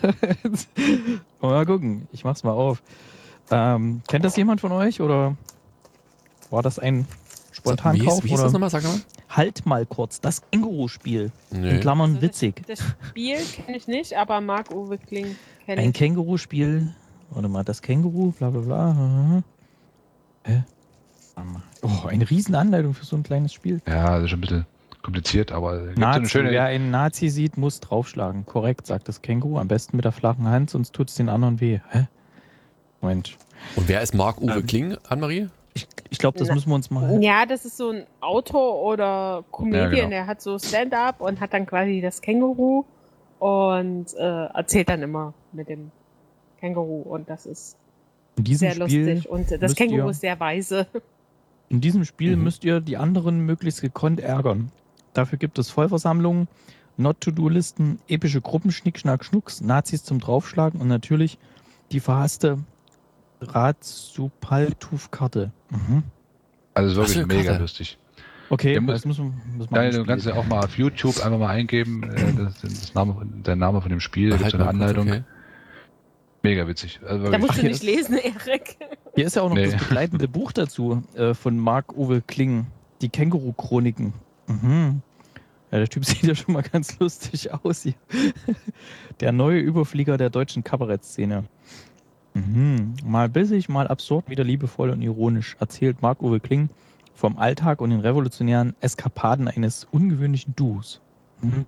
Mal gucken, ich mach's mal auf. Ähm, kennt das jemand von euch oder war das ein Spontankauf? Wie hieß, wie hieß oder? das nochmal? Sag mal. Halt mal kurz, das Känguru-Spiel. Nee. In Klammern Also witzig. Das, das Spiel kenne ich nicht, aber Marc-Uwe Kling kenne Ein ich. Känguru-Spiel. Warte mal, das Känguru, bla bla bla. Mhm. Hä? Warte mal. Oh, eine riesen Anleitung für so ein kleines Spiel. Ja, das ist schon ein bisschen kompliziert, aber gibt so Nazi, eine schöne. wer einen Nazi sieht, muss draufschlagen. Korrekt, sagt das Känguru. Am besten mit der flachen Hand, sonst tut es den anderen weh. Hä? Moment. Und wer ist Marc-Uwe Ähm. Kling, Annemarie? Ich, ich glaube, das Na, müssen wir uns mal... Ja, das ist so ein Autor oder Comedian, Ja, genau. der hat so Stand-up und hat dann quasi das Känguru und äh, erzählt dann immer mit dem Känguru und das ist In diesem sehr Spiel, lustig und das müsst Känguru ihr- ist sehr weise. in diesem Spiel Mhm. müsst ihr die anderen möglichst gekonnt ärgern. Dafür gibt es Vollversammlungen, Not-to-Do-Listen, epische Gruppen, Schnick, Schnack, Schnucks, Nazis zum Draufschlagen und natürlich die verhasste Ratsupaltuf-Karte. Mhm. Also es ist Was für wirklich eine mega Karte? lustig. Okay, Der muss- das müssen, müssen wir Daniel, du anspielen. kannst ja auch mal auf YouTube einfach mal eingeben, äh, das ist das Name, der Name von dem Spiel, da gibt es Halt eine mal kurz, Anleitung. okay. Mega witzig. Also Da wirklich. musst Ach, du ja, nicht das- lesen, Erik. Hier ist ja auch noch Nee. das begleitende Buch dazu äh, von Marc-Uwe Kling, die Känguru-Chroniken. Mhm. Ja, der Typ sieht ja schon mal ganz lustig aus hier. Der neue Überflieger der deutschen Kabarettszene. Mhm. Mal bissig, mal absurd, wieder liebevoll und ironisch erzählt Marc-Uwe Kling vom Alltag und den revolutionären Eskapaden eines ungewöhnlichen Duos. Mhm.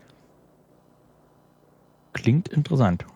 Klingt interessant.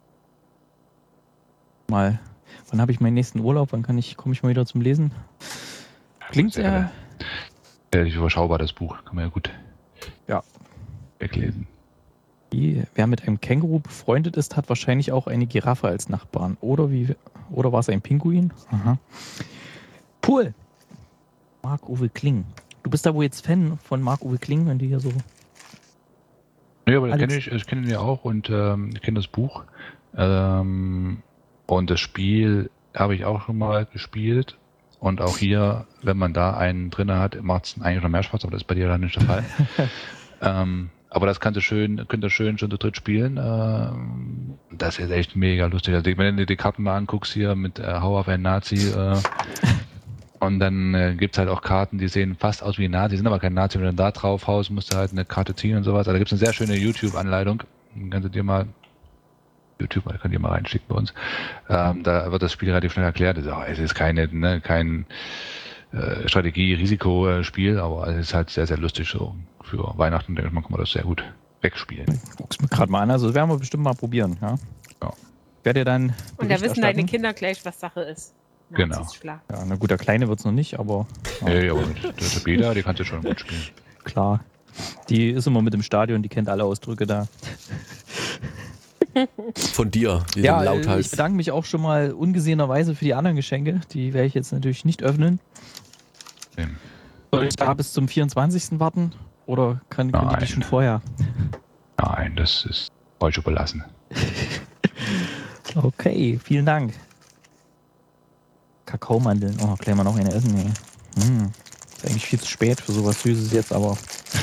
Mal, wann habe ich meinen nächsten Urlaub? Wann kann ich, komme ich mal wieder zum Lesen? Klingt sehr, Relativ überschaubar, das Buch. Kann man ja gut Ja. weglesen. wie, wer mit einem Känguru befreundet ist, hat wahrscheinlich auch eine Giraffe als Nachbarn. Oder wie, oder war es ein Pinguin? Aha. Cool. Marc-Uwe Kling. Du bist da wohl jetzt Fan von Marc-Uwe Kling, wenn du hier so... Nee, aber den Alex? kenne ich, ich kenne ihn ja auch und ähm, ich kenne das Buch. Ähm, und das Spiel habe ich auch schon mal gespielt. Und auch hier, wenn man da einen drin hat, macht es eigentlich noch mehr Spaß, aber das ist bei dir dann nicht der Fall. ähm, aber das kannst du schön, könnt ihr schön schon zu dritt spielen. Ähm, das ist echt mega lustig. Also, wenn du dir die Karten mal anguckst hier mit äh, Hau auf einen Nazi, äh, und dann äh, gibt es halt auch Karten, die sehen fast aus wie ein Nazi, sind aber kein Nazi. Wenn du dann da drauf haust, musst du halt eine Karte ziehen und sowas. Also da gibt es eine sehr schöne YouTube-Anleitung. Die kannst du dir mal, YouTube, da könnt ihr mal reinschicken bei uns. Ähm, da wird das Spiel relativ schnell erklärt. Es ist, auch, es ist keine, ne, kein äh, Strategie-Risiko-Spiel, aber es ist halt sehr, sehr lustig so. Für Weihnachten, denke ich mal, kann man das sehr gut wegspielen. Guck's mir gerade mal an, also das werden wir bestimmt mal probieren. Ja. Ja. Werdet ihr dann Und da Bericht wissen deine erstatten? Kinder gleich, was Sache ist. Genau. Nazis schlagen. Ja, na gut, der Kleine wird es noch nicht, aber ja, Nee, aber mit der Tabeda, die kannst du schon gut spielen. klar. Die ist immer mit im Stadion, die kennt alle Ausdrücke da. Von dir, diese Ja, äh, ich Lauthals. bedanke mich auch schon mal ungesehenerweise für die anderen Geschenke. Die werde ich jetzt natürlich nicht öffnen. Ähm, Soll ich da bis zum vierundzwanzigsten warten? Oder kann, können die Nein. die schon vorher? Nein, das ist euch überlassen. Okay, vielen Dank. Kakaomandeln. Oh, gleich mal noch eine essen. Nee. Hm. Ist eigentlich viel zu spät für sowas Süßes jetzt, aber.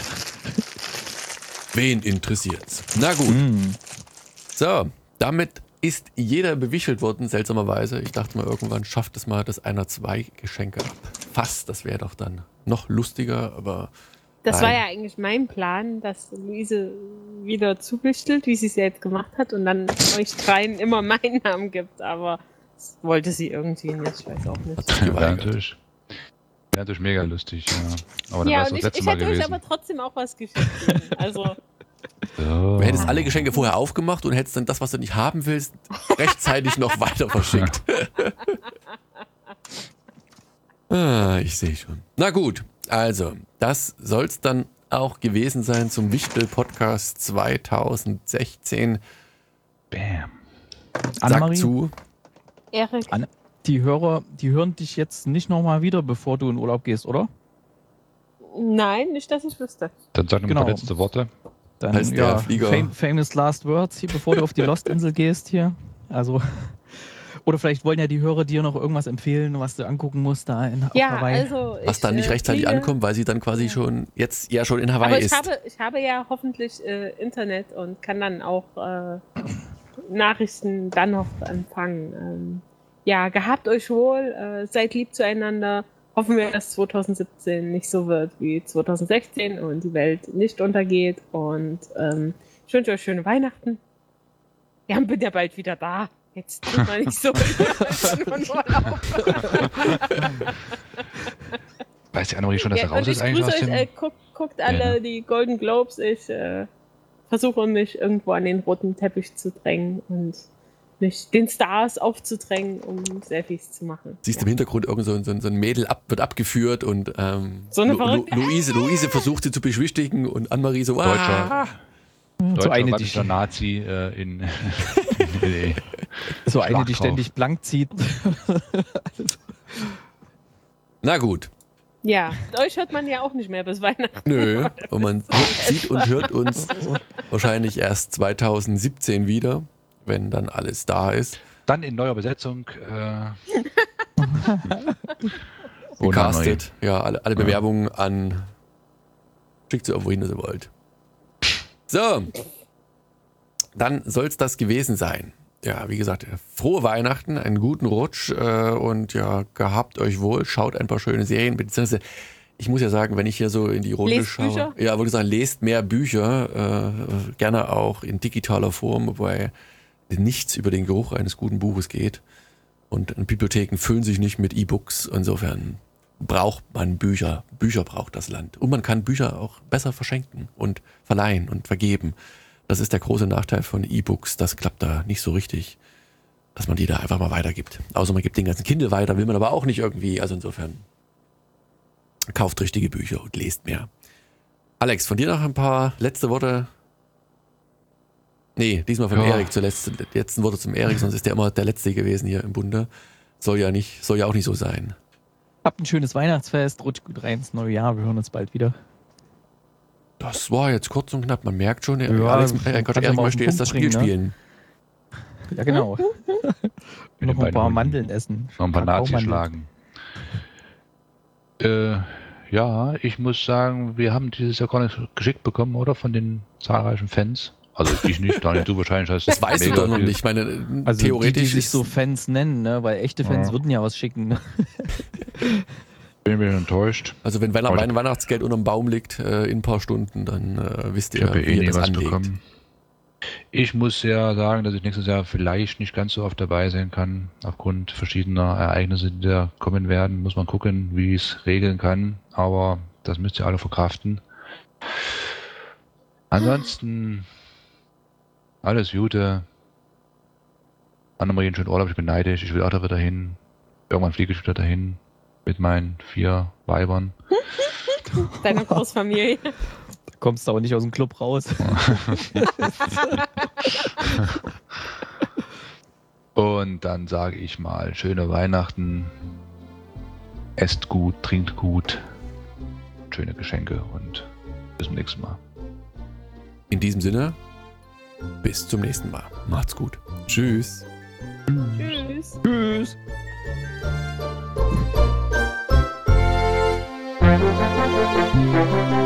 Wen interessiert's? Na gut. Hm. So, damit ist jeder bewichelt worden, seltsamerweise. Ich dachte mal, irgendwann schafft es mal, dass einer zwei Geschenke ab. Fast, das wäre doch dann noch lustiger, aber Das Nein. war ja eigentlich mein Plan, dass Luise wieder zuwichtelt, wie sie es ja jetzt gemacht hat und dann euch dreien immer meinen Namen gibt, aber das wollte sie irgendwie nicht, ich weiß auch nicht. hat sich Wäre geweigert. natürlich, wäre natürlich mega lustig, ja. Aber dann Ja, war es und das ich, letzte ich Mal hätte euch gewesen. aber trotzdem auch was geschickt. Also, So. Du hättest alle Geschenke vorher aufgemacht und hättest dann das, was du nicht haben willst, rechtzeitig noch weiter verschickt. ah, ich sehe schon. Na gut, also, das soll es dann auch gewesen sein zum Wichtel-Podcast zwanzig sechzehn. Bam. Sag Annemarie, zu, Erik, die Hörer, die hören dich jetzt nicht nochmal wieder, bevor du in Urlaub gehst, oder? Nein, nicht, dass ich wüsste. Dann sag noch Genau. ein paar letzte Worte. Dann, Heißt der ja, Flieger- fam famous last words hier, bevor du auf die Lost-Insel gehst hier. Also, oder vielleicht wollen ja die Hörer dir noch irgendwas empfehlen, was du angucken musst da in auf Ja, Hawaii. also. Was ich, dann nicht äh, rechtzeitig fliege- ankommt, weil sie dann quasi schon jetzt ja schon in Aber Hawaii ich ist. habe, ich habe ja hoffentlich äh, Internet und kann dann auch äh, Nachrichten dann noch empfangen. Ähm, ja, gehabt euch wohl, äh, seid lieb zueinander. Hoffen wir, dass zwanzig siebzehn nicht so wird wie zwanzig sechzehn und die Welt nicht untergeht. Und ähm, ich wünsche euch schöne Weihnachten. Ja, bin ja bald wieder da. Jetzt tut man nicht so von Urlaub. Weiß die Annemarie schon, dass Ja, er raus und ist ich eigentlich grüße aus euch, dem... äh, guckt, guckt alle Ja, ne? die Golden Globes. Ich äh, versuche mich irgendwo an den roten Teppich zu drängen und mich den Stars aufzudrängen, um Selfies zu machen. Siehst ja. im Hintergrund irgend so, ein- so, ein- so ein Mädel ab, wird abgeführt und ähm, So eine Lu- Lu- verrückte- Luise, Luise versucht sie zu beschwichtigen und Annemarie so, Deutscher. ah, so Deutscher eine, die, russischer Nazi äh, in... in so eine, Schlag die drauf. ständig blank zieht. na gut. Ja, euch hört man ja auch nicht mehr bis Weihnachten. Nö, und man hört, sieht und hört uns wahrscheinlich erst zwanzig siebzehn wieder, wenn dann alles da ist. Dann in neuer Besetzung. Äh, ohne Gecastet. Ja, alle, alle Bewerbungen an. Schickt sie irgendwo hin, wo ihr wollt. So. Dann soll es das gewesen sein. Ja, wie gesagt, frohe Weihnachten, einen guten Rutsch äh, und ja, gehabt euch wohl, schaut ein paar schöne Serien, beziehungsweise ich muss ja sagen, wenn ich hier so in die Runde Lest schaue, Bücher? ja, würde ich sagen, lest mehr Bücher, äh, gerne auch in digitaler Form, wobei nichts über den Geruch eines guten Buches geht und Bibliotheken füllen sich nicht mit E-Books, insofern braucht man Bücher, Bücher braucht das Land und man kann Bücher auch besser verschenken und verleihen und vergeben. Das ist der große Nachteil von E-Books, das klappt da nicht so richtig, dass man die da einfach mal weitergibt. Außer man gibt den ganzen Kindle weiter, will man aber auch nicht irgendwie, also insofern kauft richtige Bücher und lest mehr. Alex, von dir noch ein paar letzte Worte? Nee, diesmal vom Ja. Erik zuletzt, die letzten Worte zum Erik, sonst ist der immer der Letzte gewesen hier im Bunde. Soll ja nicht, soll ja auch nicht so sein. Habt ein schönes Weihnachtsfest, rutscht gut rein ins neue Jahr, wir hören uns bald wieder. Das war jetzt kurz und knapp, man merkt schon, Ja, Alex, kannst äh, du Gott, mal Erik auf möchte den jetzt das Punkt Spiel bringen, ne? spielen. Ja, genau. Mit Noch den ein beiden paar Hunden. Mandeln essen. Noch ein paar Nazis Kakaomandeln. schlagen. Äh, ja, ich muss sagen, wir haben dieses Jahr gar nicht geschickt bekommen, oder? Von den zahlreichen Fans. Also ich nicht, Daniel, du wahrscheinlich hast Das weißt du mega doch noch viel. nicht. Ich meine, Also theoretisch die, die sich ist- so Fans nennen, ne? Weil echte Fans Ja. würden ja was schicken. Ne? Bin ein bisschen enttäuscht. Also wenn Weihn- Aber- Weihn- Weihnachtsgeld unterm Baum liegt äh, in ein paar Stunden, dann äh, wisst Ich ihr, habe ja wie eh ihr nie das was anlegt. bekommen. Ich muss ja sagen, dass ich nächstes Jahr vielleicht nicht ganz so oft dabei sein kann. Aufgrund verschiedener Ereignisse, die da kommen werden, muss man gucken, wie ich es regeln kann. Aber das müsst ihr alle verkraften. Ansonsten alles Gute. Annemarie, einen schönen Urlaub. Ich bin neidisch. Ich will auch da wieder hin. Irgendwann fliege ich wieder dahin mit meinen vier Weibern. Deine Großfamilie. Da kommst du aber nicht aus dem Club raus. Und dann sage ich mal, schöne Weihnachten, esst gut, trinkt gut, schöne Geschenke und bis zum nächsten Mal. In diesem Sinne, bis zum nächsten Mal. Macht's gut. Tschüss. Tschüss. Tschüss. Thank you.